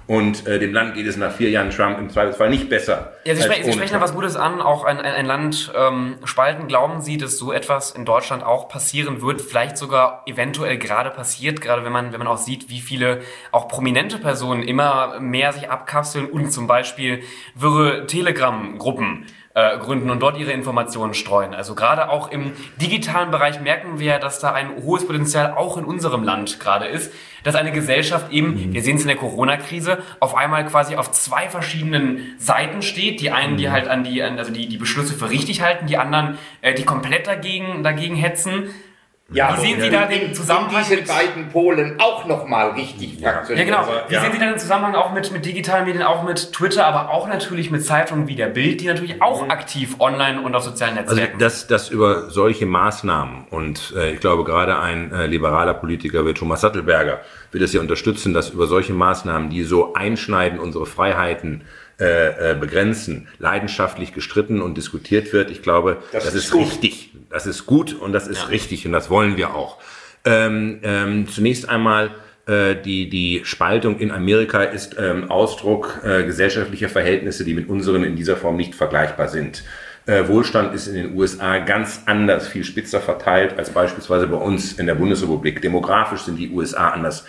Und äh, dem Land geht es nach vier Jahren Trump im Zweifelsfall nicht besser. Ja, Sie, spre- Sie sprechen da was Gutes an, auch ein, ein, ein Land ähm, spalten. Glauben Sie, dass so etwas in Deutschland auch passieren wird, vielleicht sogar eventuell gerade passiert, gerade wenn man, wenn man auch sieht, wie viele auch prominente Personen immer mehr sich abkapseln und zum Beispiel wirre Telegram-Gruppen Äh, gründen und dort ihre Informationen streuen. Also gerade auch im digitalen Bereich merken wir, dass da ein hohes Potenzial auch in unserem Land gerade ist, dass eine Gesellschaft eben, mhm. wir sehen es in der Corona-Krise, auf einmal quasi auf zwei verschiedenen Seiten steht. Die einen, die halt an die, also die, die Beschlüsse für richtig halten, die anderen, äh, die komplett dagegen, dagegen hetzen. Ja, wie sehen Sie da den Zusammenhang? In diese beiden Polen auch nochmal richtig fraktioniert. Ja, genau. Wie ja. sehen Sie da den Zusammenhang auch mit, mit digitalen Medien, auch mit Twitter, aber auch natürlich mit Zeitungen wie der Bild, die natürlich auch aktiv online und auf sozialen Netzwerken Also, dass, dass über solche Maßnahmen, und äh, ich glaube, gerade ein äh, liberaler Politiker wie Thomas Sattelberger wird es ja unterstützen, dass über solche Maßnahmen, die so einschneiden, unsere Freiheiten äh, begrenzen, leidenschaftlich gestritten und diskutiert wird. Ich glaube, das, das ist, ist richtig. Das ist gut und das ist ja. richtig und das wollen wir auch. Ähm, ähm, zunächst einmal äh, die, die Spaltung in Amerika ist ähm, Ausdruck äh, gesellschaftlicher Verhältnisse, die mit unseren in dieser Form nicht vergleichbar sind. Äh, Wohlstand ist in den U S A ganz anders, viel spitzer verteilt als beispielsweise bei uns in der Bundesrepublik. Demografisch sind die U S A anders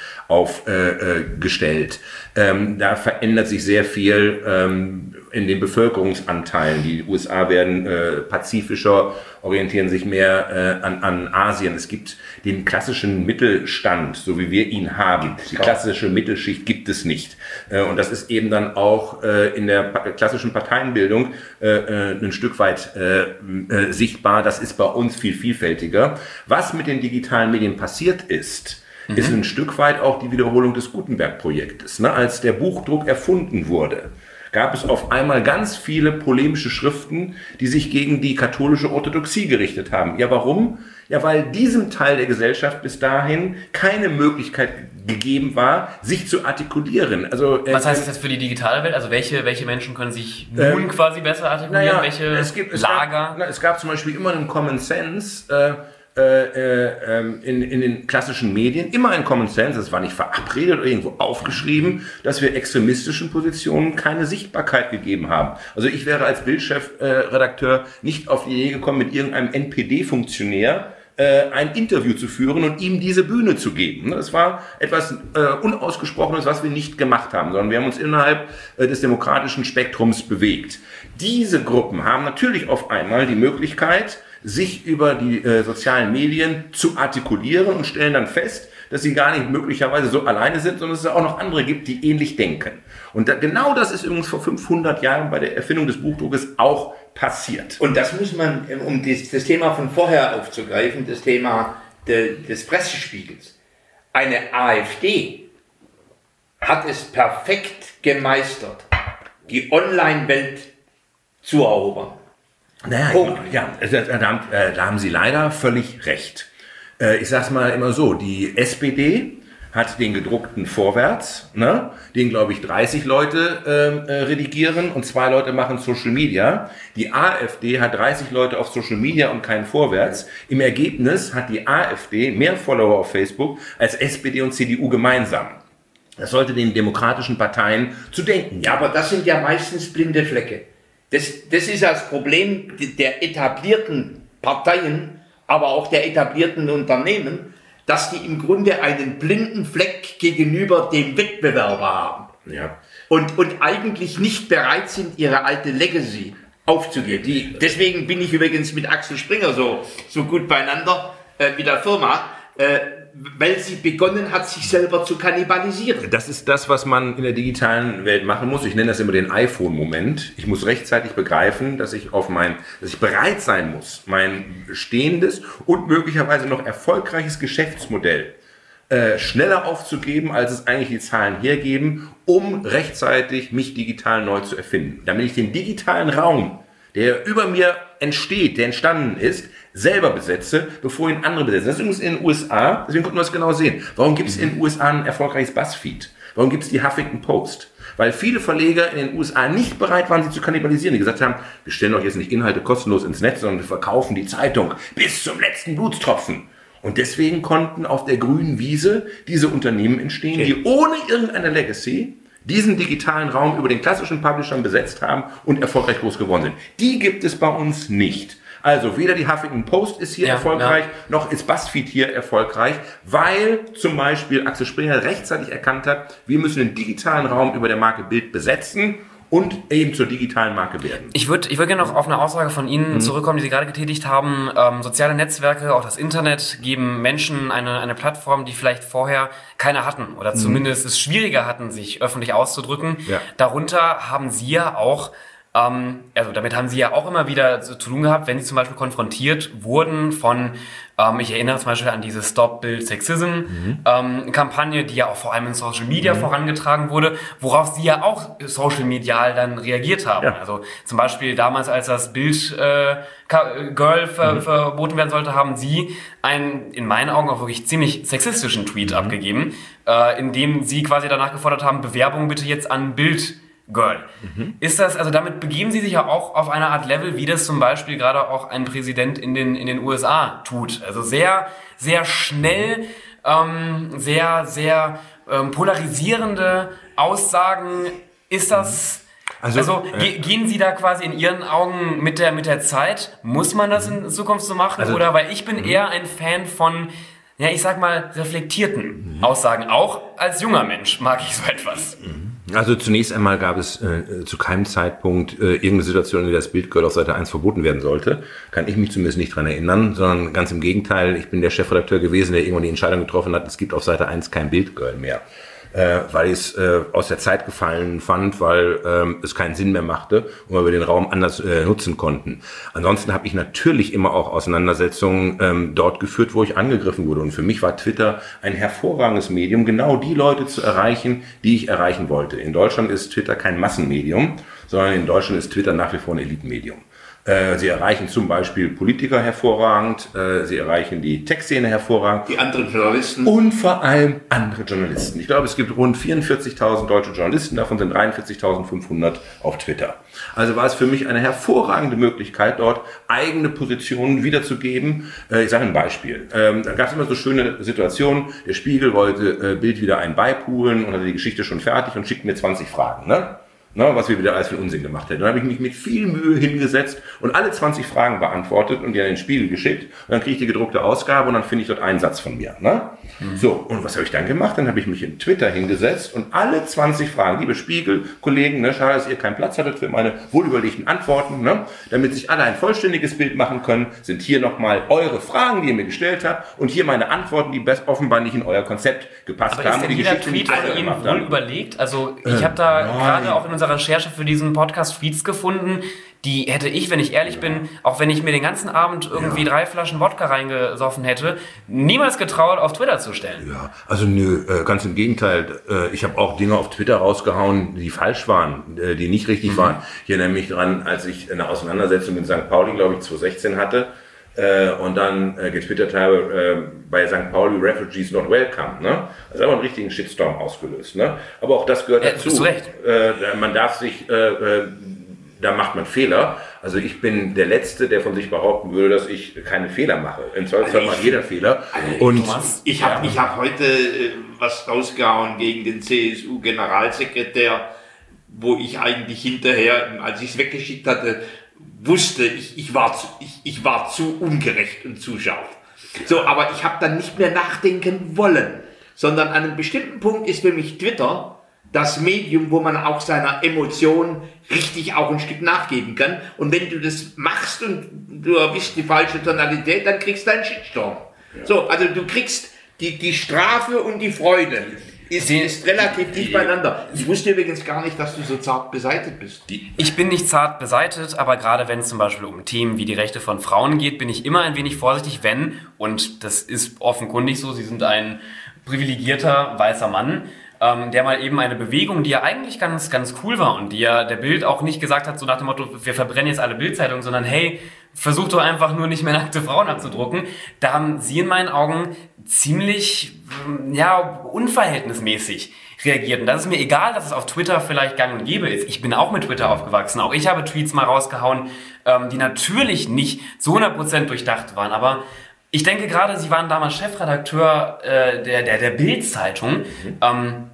aufgestellt. Äh, ähm, da verändert sich sehr viel ähm, in den Bevölkerungsanteilen. Die U S A werden äh, pazifischer, orientieren sich mehr äh, an, an Asien. Es gibt den klassischen Mittelstand, so wie wir ihn haben. Die klassische Mittelschicht gibt es nicht. Äh, und das ist eben dann auch äh, in der pa- klassischen Parteienbildung äh, äh, ein Stück weit äh, äh, sichtbar. Das ist bei uns viel vielfältiger. Was mit den digitalen Medien passiert ist, mhm. ist ein Stück weit auch die Wiederholung des Gutenberg-Projektes. Ne? Als der Buchdruck erfunden wurde, gab es auf einmal ganz viele polemische Schriften, die sich gegen die katholische Orthodoxie gerichtet haben. Ja, warum? Ja, weil diesem Teil der Gesellschaft bis dahin keine Möglichkeit gegeben war, sich zu artikulieren. Also, was heißt das jetzt für die digitale Welt? Also welche, welche Menschen können sich nun ähm, quasi besser artikulieren? Naja, welche es gibt, es Lager? Gab, na, es gab zum Beispiel immer einen Common Sense, äh, Äh, äh, in, in den klassischen Medien, immer ein Common Sense, das war nicht verabredet oder irgendwo aufgeschrieben, dass wir extremistischen Positionen keine Sichtbarkeit gegeben haben. Also ich wäre als Bildchefredakteur äh, nicht auf die Idee gekommen, mit irgendeinem N P D-Funktionär äh, ein Interview zu führen und ihm diese Bühne zu geben. Das war etwas äh, Unausgesprochenes, was wir nicht gemacht haben, sondern wir haben uns innerhalb äh, des demokratischen Spektrums bewegt. Diese Gruppen haben natürlich auf einmal die Möglichkeit, sich über die äh, sozialen Medien zu artikulieren und stellen dann fest, dass sie gar nicht möglicherweise so alleine sind, sondern dass es auch noch andere gibt, die ähnlich denken. Und da, genau das ist übrigens vor fünfhundert Jahren bei der Erfindung des Buchdruckes auch passiert. Und das muss man, um das, das Thema von vorher aufzugreifen, das Thema de, des Pressespiegels. Eine AfD hat es perfekt gemeistert, die Online-Welt zu erobern. Naja, oh. ja, da, da, da haben Sie leider völlig recht. Ich sag's mal immer so, die S P D hat den gedruckten Vorwärts, ne, den glaube ich dreißig Leute äh, redigieren und zwei Leute machen Social Media. Die AfD hat dreißig Leute auf Social Media und keinen Vorwärts. Im Ergebnis hat die AfD mehr Follower auf Facebook als S P D und C D U gemeinsam. Das sollte den demokratischen Parteien zu denken. Ja, aber das sind ja meistens blinde Flecke. Das, das ist das Problem der etablierten Parteien, aber auch der etablierten Unternehmen, dass die im Grunde einen blinden Fleck gegenüber dem Wettbewerber haben. Ja. Und, und eigentlich nicht bereit sind, ihre alte Legacy aufzugeben. Die, deswegen bin ich übrigens mit Axel Springer so, so gut beieinander, äh, mit der Firma, äh, weil sie begonnen hat, sich selber zu kannibalisieren. Das ist das, was man in der digitalen Welt machen muss. Ich nenne das immer den iPhone-Moment. Ich muss rechtzeitig begreifen, dass ich auf mein, dass ich bereit sein muss, mein bestehendes und möglicherweise noch erfolgreiches Geschäftsmodell äh, schneller aufzugeben, als es eigentlich die Zahlen hergeben, um rechtzeitig mich digital neu zu erfinden. Damit ich den digitalen Raum, der über mir entsteht, der entstanden ist, selber besetze, bevor ihn andere besetzen. Das ist übrigens in den U S A, deswegen konnten wir das genau sehen. Warum gibt es in den U S A ein erfolgreiches BuzzFeed? Warum gibt es die Huffington Post? Weil viele Verleger in den U S A nicht bereit waren, sie zu kannibalisieren. Die gesagt haben, wir stellen doch jetzt nicht Inhalte kostenlos ins Netz, sondern wir verkaufen die Zeitung bis zum letzten Blutstropfen. Und deswegen konnten auf der grünen Wiese diese Unternehmen entstehen, die ohne irgendeine Legacy diesen digitalen Raum über den klassischen Publishern besetzt haben und erfolgreich groß geworden sind. Die gibt es bei uns nicht. Also weder die Huffington Post ist hier ja, erfolgreich, ja. noch ist BuzzFeed hier erfolgreich, weil zum Beispiel Axel Springer rechtzeitig erkannt hat, wir müssen den digitalen Raum über der Marke Bild besetzen und eben zur digitalen Marke werden. Ich würde ich würd gerne noch auf eine Aussage von Ihnen mhm. zurückkommen, die Sie gerade getätigt haben. Ähm, soziale Netzwerke, auch das Internet, geben Menschen eine, eine Plattform, die vielleicht vorher keine hatten oder mhm. zumindest es schwieriger hatten, sich öffentlich auszudrücken. Ja. Darunter haben Sie ja auch Ähm, also damit haben Sie ja auch immer wieder zu tun gehabt, wenn Sie zum Beispiel konfrontiert wurden von, ähm, ich erinnere zum Beispiel an diese Stop Bild Sexism mhm. ähm, Kampagne, die ja auch vor allem in Social Media mhm. vorangetragen wurde, worauf Sie ja auch social medial dann reagiert haben. Ja. Also zum Beispiel damals, als das Bild äh, Girl ver- mhm. verboten werden sollte, haben Sie einen, in meinen Augen auch wirklich ziemlich sexistischen Tweet mhm. abgegeben, äh, in dem Sie quasi danach gefordert haben, Bewerbung bitte jetzt an Bild Girl. Mhm. Ist das, also damit begeben Sie sich ja auch auf eine Art Level, wie das zum Beispiel gerade auch ein Präsident in den, in den U S A tut. Also sehr, sehr schnell, ähm, sehr, sehr ähm, polarisierende Aussagen. Ist das, also, also äh, ge- gehen Sie da quasi in Ihren Augen mit der, mit der Zeit? Muss man das in Zukunft so machen? Also, oder, weil ich bin eher ein Fan von, ja, ich sag mal, reflektierten mhm. Aussagen. Auch als junger Mensch mag ich so etwas. Mhm. Also zunächst einmal gab es äh, zu keinem Zeitpunkt äh, irgendeine Situation, in der das Bildgirl auf Seite eins verboten werden sollte. Kann ich mich zumindest nicht dran erinnern, sondern ganz im Gegenteil, ich bin der Chefredakteur gewesen, der irgendwann die Entscheidung getroffen hat, es gibt auf Seite eins kein Bildgirl mehr. Äh, weil ich es äh, aus der Zeit gefallen fand, weil ähm, es keinen Sinn mehr machte und weil wir den Raum anders äh, nutzen konnten. Ansonsten habe ich natürlich immer auch Auseinandersetzungen ähm, dort geführt, wo ich angegriffen wurde. Und für mich war Twitter ein hervorragendes Medium, genau die Leute zu erreichen, die ich erreichen wollte. In Deutschland ist Twitter kein Massenmedium, sondern in Deutschland ist Twitter nach wie vor ein Elitenmedium. Sie erreichen zum Beispiel Politiker hervorragend, sie erreichen die Tech-Szene hervorragend. Die anderen Journalisten. Und vor allem andere Journalisten. Ich glaube, es gibt rund vierundvierzigtausend deutsche Journalisten, davon sind dreiundvierzigtausendfünfhundert auf Twitter. Also war es für mich eine hervorragende Möglichkeit, dort eigene Positionen wiederzugeben. Ich sage ein Beispiel. Da gab es immer so schöne Situationen, der Spiegel wollte Bild wieder einen beipulen und hatte die Geschichte schon fertig und schickt mir zwanzig Fragen, ne? Na, was wir wieder alles für Unsinn gemacht hätten. Dann habe ich mich mit viel Mühe hingesetzt und alle zwanzig Fragen beantwortet und die an den Spiegel geschickt. Und dann kriege ich die gedruckte Ausgabe und dann finde ich dort einen Satz von mir. Ne? Mhm. So, und was habe ich dann gemacht? Dann habe ich mich in Twitter hingesetzt und alle zwanzig Fragen, liebe Spiegel-Kollegen, ne, schade, dass ihr keinen Platz hattet für meine wohlüberlegten Antworten, ne, damit sich alle ein vollständiges Bild machen können, sind hier nochmal eure Fragen, die ihr mir gestellt habt und hier meine Antworten, die best offenbar nicht in euer Konzept gepasst Aber haben. Ist denn die jeder Geschichte Tweet von Ihnen wohl überlegt? Also ich äh, habe da gerade auch in unserer Recherche für diesen Podcast Tweets gefunden, die hätte ich, wenn ich ehrlich bin, auch wenn ich mir den ganzen Abend irgendwie ja. drei Flaschen Wodka reingesoffen hätte, niemals getraut, auf Twitter zu stellen. Ja, also nö, ganz im Gegenteil. Ich habe auch Dinge auf Twitter rausgehauen, die falsch waren, die nicht richtig mhm. waren. Ich erinnere mich dran, als ich eine Auseinandersetzung in Sankt Pauli, glaube ich, zwanzig sechzehn hatte, und dann getwittert habe, bei Sankt Pauli Refugees not welcome. Ne? Das hat aber einen richtigen Shitstorm ausgelöst. Ne? Aber auch das gehört ja, dazu. Bist du recht. Man darf sich... Da macht man Fehler. Also ich bin der Letzte, der von sich behaupten würde, dass ich keine Fehler mache. Im Zweifelsfall macht jeder Fehler. Also und Thomas, ich habe ja. hab heute äh, was rausgehauen gegen den C S U-Generalsekretär, wo ich eigentlich hinterher, als ich es weggeschickt hatte, wusste, ich, ich, war zu, ich, ich war zu ungerecht und zu scharf. So, aber ich habe dann nicht mehr nachdenken wollen, sondern an einem bestimmten Punkt ist für mich Twitter das Medium, wo man auch seiner Emotion richtig auch ein Stück nachgeben kann. Und wenn du das machst und du erwischst die falsche Tonalität, dann kriegst du einen Shitstorm. Ja. So, also du kriegst die, die Strafe und die Freude. Ist, ist relativ dicht beieinander. Ich wusste übrigens gar nicht, dass du so zart beseitet bist. Ich bin nicht zart beseitet, aber gerade wenn es zum Beispiel um Themen wie die Rechte von Frauen geht, bin ich immer ein wenig vorsichtig, wenn, und das ist offenkundig so, Sie sind ein privilegierter weißer Mann, ähm, der mal eben eine Bewegung, die ja eigentlich ganz, ganz cool war und die ja der Bild auch nicht gesagt hat, so nach dem Motto, wir verbrennen jetzt alle Bildzeitungen, sondern hey, versuch doch einfach nur nicht mehr nackte Frauen abzudrucken. Da haben Sie in meinen Augen ziemlich, ja, unverhältnismäßig reagiert. Und das ist mir egal, dass es auf Twitter vielleicht gang und gäbe ist. Ich bin auch mit Twitter aufgewachsen. Auch ich habe Tweets mal rausgehauen, ähm, die natürlich nicht zu hundert Prozent durchdacht waren. Aber ich denke gerade, Sie waren damals Chefredakteur äh, der, der, der Bild-Zeitung. Mhm. Ähm,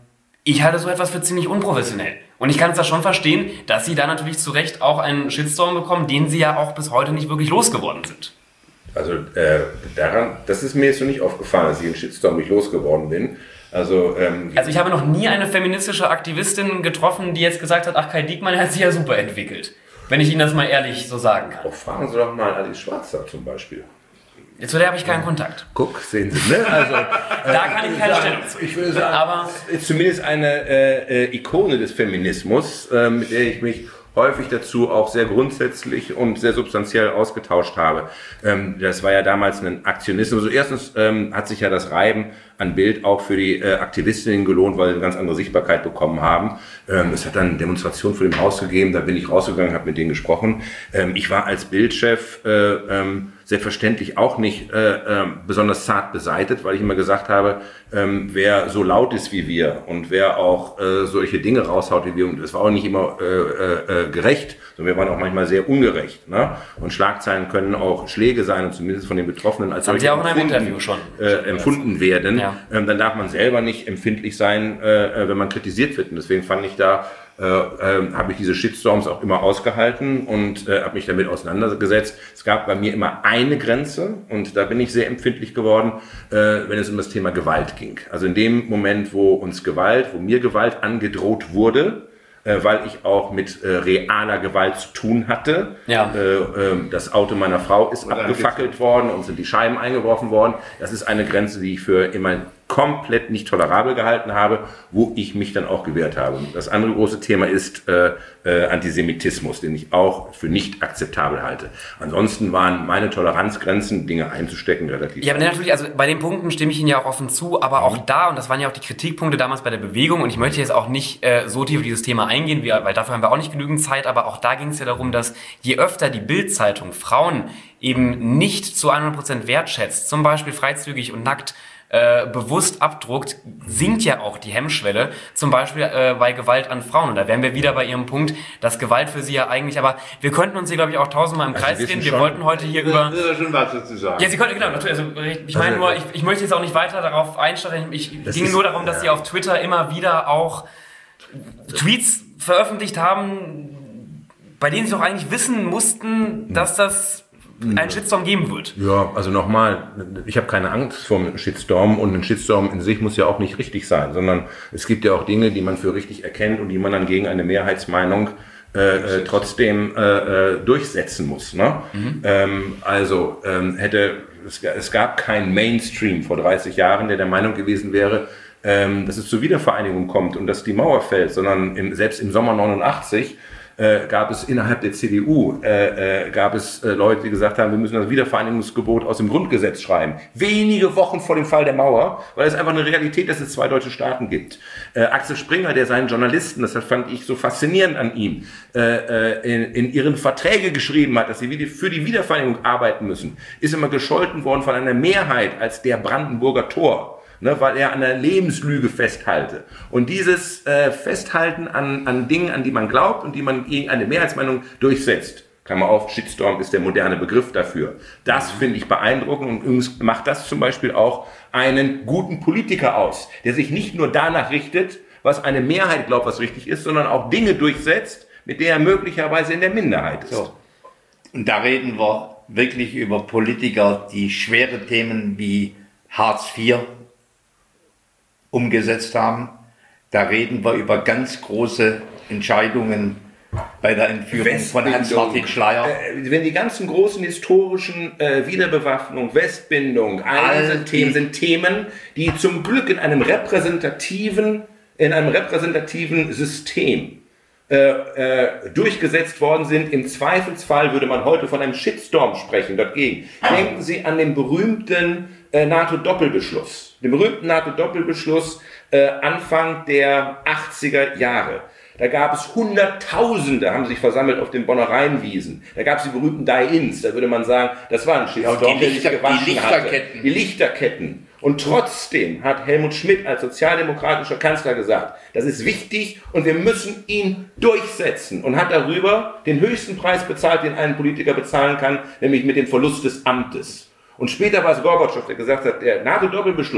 Ich halte so etwas für ziemlich unprofessionell. Und ich kann es da schon verstehen, dass sie da natürlich zu Recht auch einen Shitstorm bekommen, den sie ja auch bis heute nicht wirklich losgeworden sind. Also äh, daran, das ist mir jetzt noch nicht aufgefallen, dass ich einen Shitstorm nicht losgeworden bin. Also, ähm, also ich habe noch nie eine feministische Aktivistin getroffen, die jetzt gesagt hat, ach, Kai Diekmann hat sich ja super entwickelt. Wenn ich Ihnen das mal ehrlich so sagen kann. Auch fragen Sie doch mal Alice Schwarzer zum Beispiel. Zu der habe ich keinen Kontakt. Guck, sehen Sie, ne? Also, da kann ich keine Stellung zu. Ich würde sagen, aber ist zumindest eine äh, äh, Ikone des Feminismus, äh, mit der ich mich häufig dazu auch sehr grundsätzlich und sehr substanziell ausgetauscht habe. Ähm, das war ja damals ein Aktionismus. Also erstens ähm, hat sich ja das Reiben an Bild auch für die äh, Aktivistinnen gelohnt, weil sie eine ganz andere Sichtbarkeit bekommen haben. Ähm, es hat dann Demonstrationen vor dem Haus gegeben, da bin ich rausgegangen, habe mit denen gesprochen. Ähm, ich war als Bildchef äh, ähm, selbstverständlich auch nicht äh, äh, besonders zart beseitet, weil ich immer gesagt habe, ähm, wer so laut ist wie wir und wer auch äh, solche Dinge raushaut wie wir, und das war auch nicht immer äh, äh, gerecht, sondern wir waren auch manchmal sehr ungerecht. Ne? Und Schlagzeilen können auch Schläge sein und zumindest von den Betroffenen als solche auch in einem Interview schon äh, empfunden werden. Ja. Ähm, dann darf man selber nicht empfindlich sein, äh, wenn man kritisiert wird. Und deswegen fand ich da, äh, äh, habe ich diese Shitstorms auch immer ausgehalten und äh, habe mich damit auseinandergesetzt. Es gab bei mir immer eine Grenze und da bin ich sehr empfindlich geworden, äh, wenn es um das Thema Gewalt ging. Also in dem Moment, wo uns Gewalt, wo mir Gewalt angedroht wurde, weil ich auch mit äh, realer Gewalt zu tun hatte. Ja. Äh, äh, das Auto meiner Frau ist Oder abgefackelt worden und sind die Scheiben eingeworfen worden. Das ist eine Grenze, die ich für immer komplett nicht tolerabel gehalten habe, wo ich mich dann auch gewehrt habe. Und das andere große Thema ist äh, äh, Antisemitismus, den ich auch für nicht akzeptabel halte. Ansonsten waren meine Toleranzgrenzen, Dinge einzustecken, relativ. Ja, aber natürlich, also bei den Punkten stimme ich Ihnen ja auch offen zu, aber auch da, und das waren ja auch die Kritikpunkte damals bei der Bewegung, und ich möchte jetzt auch nicht äh, so tief auf dieses Thema eingehen, wie, weil dafür haben wir auch nicht genügend Zeit, aber auch da ging es ja darum, dass je öfter die Bild-Zeitung Frauen eben nicht zu hundert Prozent wertschätzt, zum Beispiel freizügig und nackt, Äh, bewusst abdruckt, sinkt ja auch die Hemmschwelle, zum Beispiel äh, bei Gewalt an Frauen. Und da wären wir wieder bei Ihrem Punkt, dass Gewalt für Sie ja eigentlich, aber wir könnten uns hier, glaube ich, auch tausendmal im also Kreis drehen. Wir schon, wollten heute hier über... Das ist schon was dazu sagen. Ja, Sie können, genau, natürlich. Also, ich meine also, nur, ich, ich möchte jetzt auch nicht weiter darauf einsteigen. Ich ging ist, nur darum, dass ja. Sie auf Twitter immer wieder auch Tweets veröffentlicht haben, bei denen Sie doch eigentlich wissen mussten, dass das einen Shitstorm geben wird. Ja, also nochmal, ich habe keine Angst vor einem Shitstorm und ein Shitstorm in sich muss ja auch nicht richtig sein, sondern es gibt ja auch Dinge, die man für richtig erkennt und die man dann gegen eine Mehrheitsmeinung äh, äh, trotzdem äh, durchsetzen muss. Ne? Mhm. Ähm, also ähm, hätte es, es gab keinen Mainstream vor dreißig Jahren, der der Meinung gewesen wäre, ähm, dass es zur Wiedervereinigung kommt und dass die Mauer fällt, sondern im, selbst im Sommer neunundachtzig Äh, gab es innerhalb der C D U, äh, äh, gab es äh, Leute, die gesagt haben, wir müssen das Wiedervereinigungsgebot aus dem Grundgesetz schreiben. Wenige Wochen vor dem Fall der Mauer, weil es einfach eine Realität, dass es zwei deutsche Staaten gibt. Äh, Axel Springer, der seinen Journalisten, das fand ich so faszinierend an ihm, äh, in, in ihren Verträge geschrieben hat, dass sie für die Wiedervereinigung arbeiten müssen, ist immer gescholten worden von einer Mehrheit als der Brandenburger Tor. Ne, weil er an der Lebenslüge festhalte. Und dieses äh, Festhalten an, an Dingen, an die man glaubt und die man gegen eine Mehrheitsmeinung durchsetzt, Klammer auf, Shitstorm ist der moderne Begriff dafür. Das finde ich beeindruckend und übrigens macht das zum Beispiel auch einen guten Politiker aus, der sich nicht nur danach richtet, was eine Mehrheit glaubt, was richtig ist, sondern auch Dinge durchsetzt, mit der er möglicherweise in der Minderheit ist. So. Und da reden wir wirklich über Politiker, die schwere Themen wie Hartz vier umgesetzt haben. Da reden wir über ganz große Entscheidungen bei der Entführung von Hans-Martin Schleyer. Äh, wenn die ganzen großen historischen äh, Wiederbewaffnung, Westbindung, all diese Themen sind Themen, die zum Glück in einem repräsentativen, in einem repräsentativen System äh, äh, durchgesetzt worden sind. Im Zweifelsfall würde man heute von einem Shitstorm sprechen dagegen. Denken Sie an den berühmten äh, NATO-Doppelbeschluss. Den berühmten NATO-Doppelbeschluss äh, Anfang der achtziger Jahre. Da gab es Hunderttausende, haben sich versammelt auf den Bonner Rheinwiesen. Da gab es die berühmten Die-Ins, da würde man sagen, das war ein Shitstorm, der sich gewaschen die Lichterketten. Hatte. Die Lichterketten. Und trotzdem hat Helmut Schmidt als sozialdemokratischer Kanzler gesagt, das ist wichtig und wir müssen ihn durchsetzen. Und hat darüber den höchsten Preis bezahlt, den ein Politiker bezahlen kann, nämlich mit dem Verlust des Amtes. Und später war es Gorbatschow, der gesagt hat, der NATO-Doppelbeschluss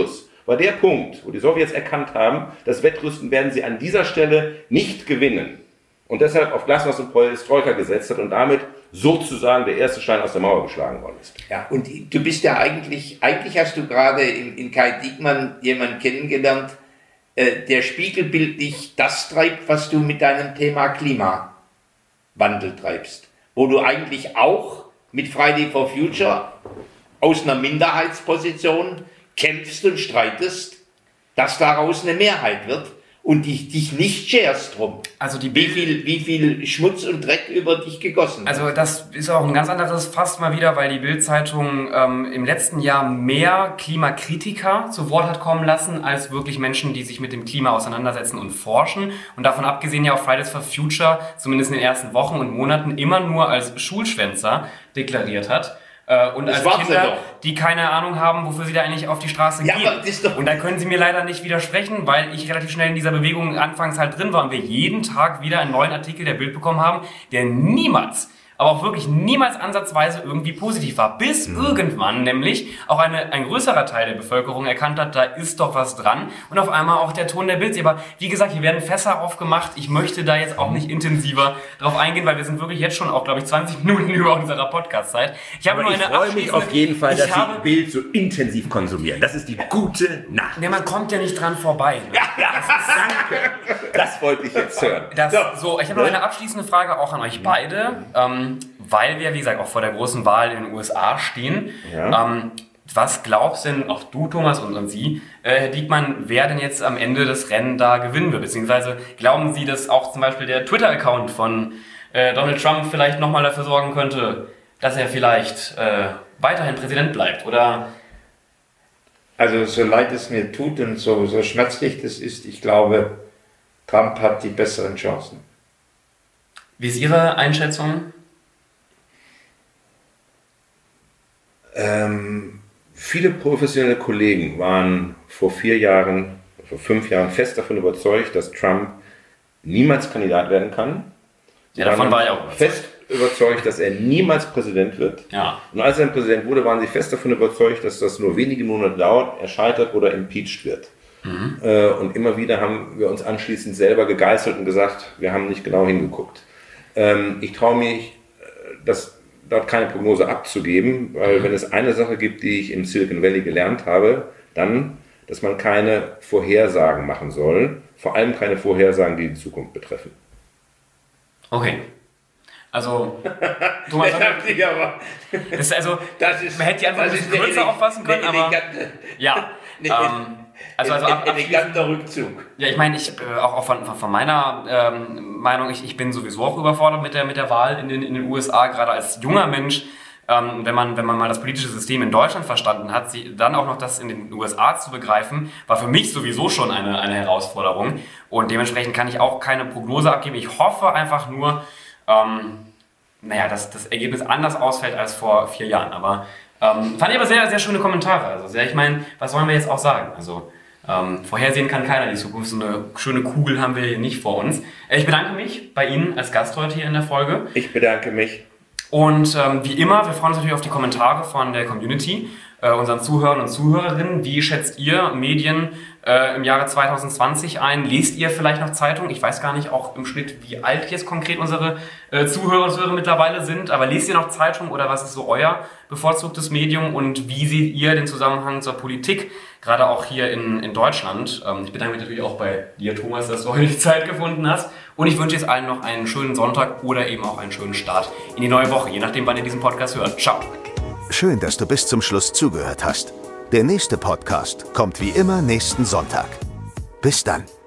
war der Punkt, wo die Sowjets erkannt haben, das Wettrüsten werden sie an dieser Stelle nicht gewinnen. Und deshalb auf Glasnost und Perestroika gesetzt hat und damit sozusagen der erste Stein aus der Mauer geschlagen worden ist. Ja, und du bist ja eigentlich, eigentlich hast du gerade in, in Kai Diekmann jemanden kennengelernt, äh, der spiegelbildlich das treibt, was du mit deinem Thema Klimawandel treibst. Wo du eigentlich auch mit Friday for Future aus einer Minderheitsposition kämpfst und streitest, dass daraus eine Mehrheit wird. Und dich, dich nicht scherst drum. Also die wie viel, wie viel Schmutz und Dreck über dich gegossen wird. Also das ist auch ein ganz anderes Fass mal wieder, weil die Bild-Zeitung ähm, im letzten Jahr mehr Klimakritiker zu Wort hat kommen lassen, als wirklich Menschen, die sich mit dem Klima auseinandersetzen und forschen. Und davon abgesehen ja auch Fridays for Future, zumindest in den ersten Wochen und Monaten, immer nur als Schulschwänzer deklariert hat. Und das als Kinder, die keine Ahnung haben, wofür sie da eigentlich auf die Straße ja, gehen. Aber das ist doch und da können sie mir leider nicht widersprechen, weil ich relativ schnell in dieser Bewegung anfangs halt drin war und wir jeden Tag wieder einen neuen Artikel der Bild bekommen haben, der niemals, aber auch wirklich niemals ansatzweise irgendwie positiv war. Bis mhm. irgendwann nämlich auch eine, ein größerer Teil der Bevölkerung erkannt hat, da ist doch was dran. Und auf einmal auch der Ton der Bild. Aber wie gesagt, hier werden Fässer aufgemacht. Ich möchte da jetzt auch nicht intensiver drauf eingehen, weil wir sind wirklich jetzt schon auch, glaube ich, zwanzig Minuten über unserer Podcast-Zeit. Ich habe nur ich eine freue mich auf jeden Fall, dass habe, Sie Bild so intensiv konsumieren. Das ist die gute Nachricht. Ja, man kommt ja nicht dran vorbei. Ne? Ja, ja, das ist, danke. Das wollte ich jetzt hören. Das, so, ich habe noch eine abschließende Frage auch an euch beide. Ähm, weil wir, wie gesagt, auch vor der großen Wahl in den U S A stehen. Ja. Ähm, was glaubst denn, auch du, Thomas, und, und Sie, äh, Herr Diekmann, wer denn jetzt am Ende das Rennen da gewinnen wird? Beziehungsweise glauben Sie, dass auch zum Beispiel der Twitter-Account von äh, Donald Trump vielleicht nochmal dafür sorgen könnte, dass er vielleicht äh, weiterhin Präsident bleibt? Oder? Also so leid es mir tut und so, so schmerzlich das ist, ich glaube, Trump hat die besseren Chancen. Wie ist Ihre Einschätzung? Ähm, viele professionelle Kollegen waren vor vier Jahren, vor fünf Jahren fest davon überzeugt, dass Trump niemals Kandidat werden kann. Sie ja, davon war ich auch fest überzeugt, dass er niemals Präsident wird. Ja. Und als er dann Präsident wurde, waren sie fest davon überzeugt, dass das nur wenige Monate dauert, er scheitert oder impeached wird. Mhm. Äh, und immer wieder haben wir uns anschließend selber gegeißelt und gesagt, wir haben nicht genau hingeguckt. Ähm, ich traue mich, dass dort keine Prognose abzugeben, weil wenn es eine Sache gibt, die ich im Silicon Valley gelernt habe, dann, dass man keine Vorhersagen machen soll, vor allem keine Vorhersagen, die die Zukunft betreffen. Okay. Also, Thomas, das ich aber, das ist also, das ist, man hätte die Antwort ein bisschen kürzer auffassen können, aber ja. Nee, ähm, also, also ein eleganter Rückzug. Ja, ich meine, ich äh, auch, auch von, von meiner ähm, Meinung, ich, ich bin sowieso auch überfordert mit der, mit der Wahl in den, in den U S A, gerade als junger Mensch. Ähm, wenn man, wenn man mal das politische System in Deutschland verstanden hat, sie, dann auch noch das in den U S A zu begreifen, war für mich sowieso schon eine, eine Herausforderung. Und dementsprechend kann ich auch keine Prognose abgeben. Ich hoffe einfach nur, ähm, naja, dass das Ergebnis anders ausfällt als vor vier Jahren. Aber ähm, fand ich aber sehr, sehr schöne Kommentare. Also sehr, ich meine, was wollen wir jetzt auch sagen? Also ähm, vorhersehen kann keiner die Zukunft. So eine schöne Kugel haben wir hier nicht vor uns. Ich bedanke mich bei Ihnen als Gast heute hier in der Folge. Ich bedanke mich. Und ähm, wie immer, wir freuen uns natürlich auf die Kommentare von der Community, äh, unseren Zuhörern und Zuhörerinnen. Wie schätzt ihr Medien äh, im Jahre zwanzig zwanzig ein? Lest ihr vielleicht noch Zeitungen? Ich weiß gar nicht auch im Schnitt, wie alt jetzt konkret unsere äh, Zuhörer und Zuhörer mittlerweile sind. Aber lest ihr noch Zeitungen oder was ist so euer bevorzugtes Medium? Und wie seht ihr den Zusammenhang zur Politik, gerade auch hier in, in Deutschland? Ähm, ich bedanke mich natürlich auch bei dir, Thomas, dass du heute die Zeit gefunden hast. Und ich wünsche jetzt allen noch einen schönen Sonntag oder eben auch einen schönen Start in die neue Woche, je nachdem, wann ihr diesen Podcast hört. Ciao. Schön, dass du bis zum Schluss zugehört hast. Der nächste Podcast kommt wie immer nächsten Sonntag. Bis dann.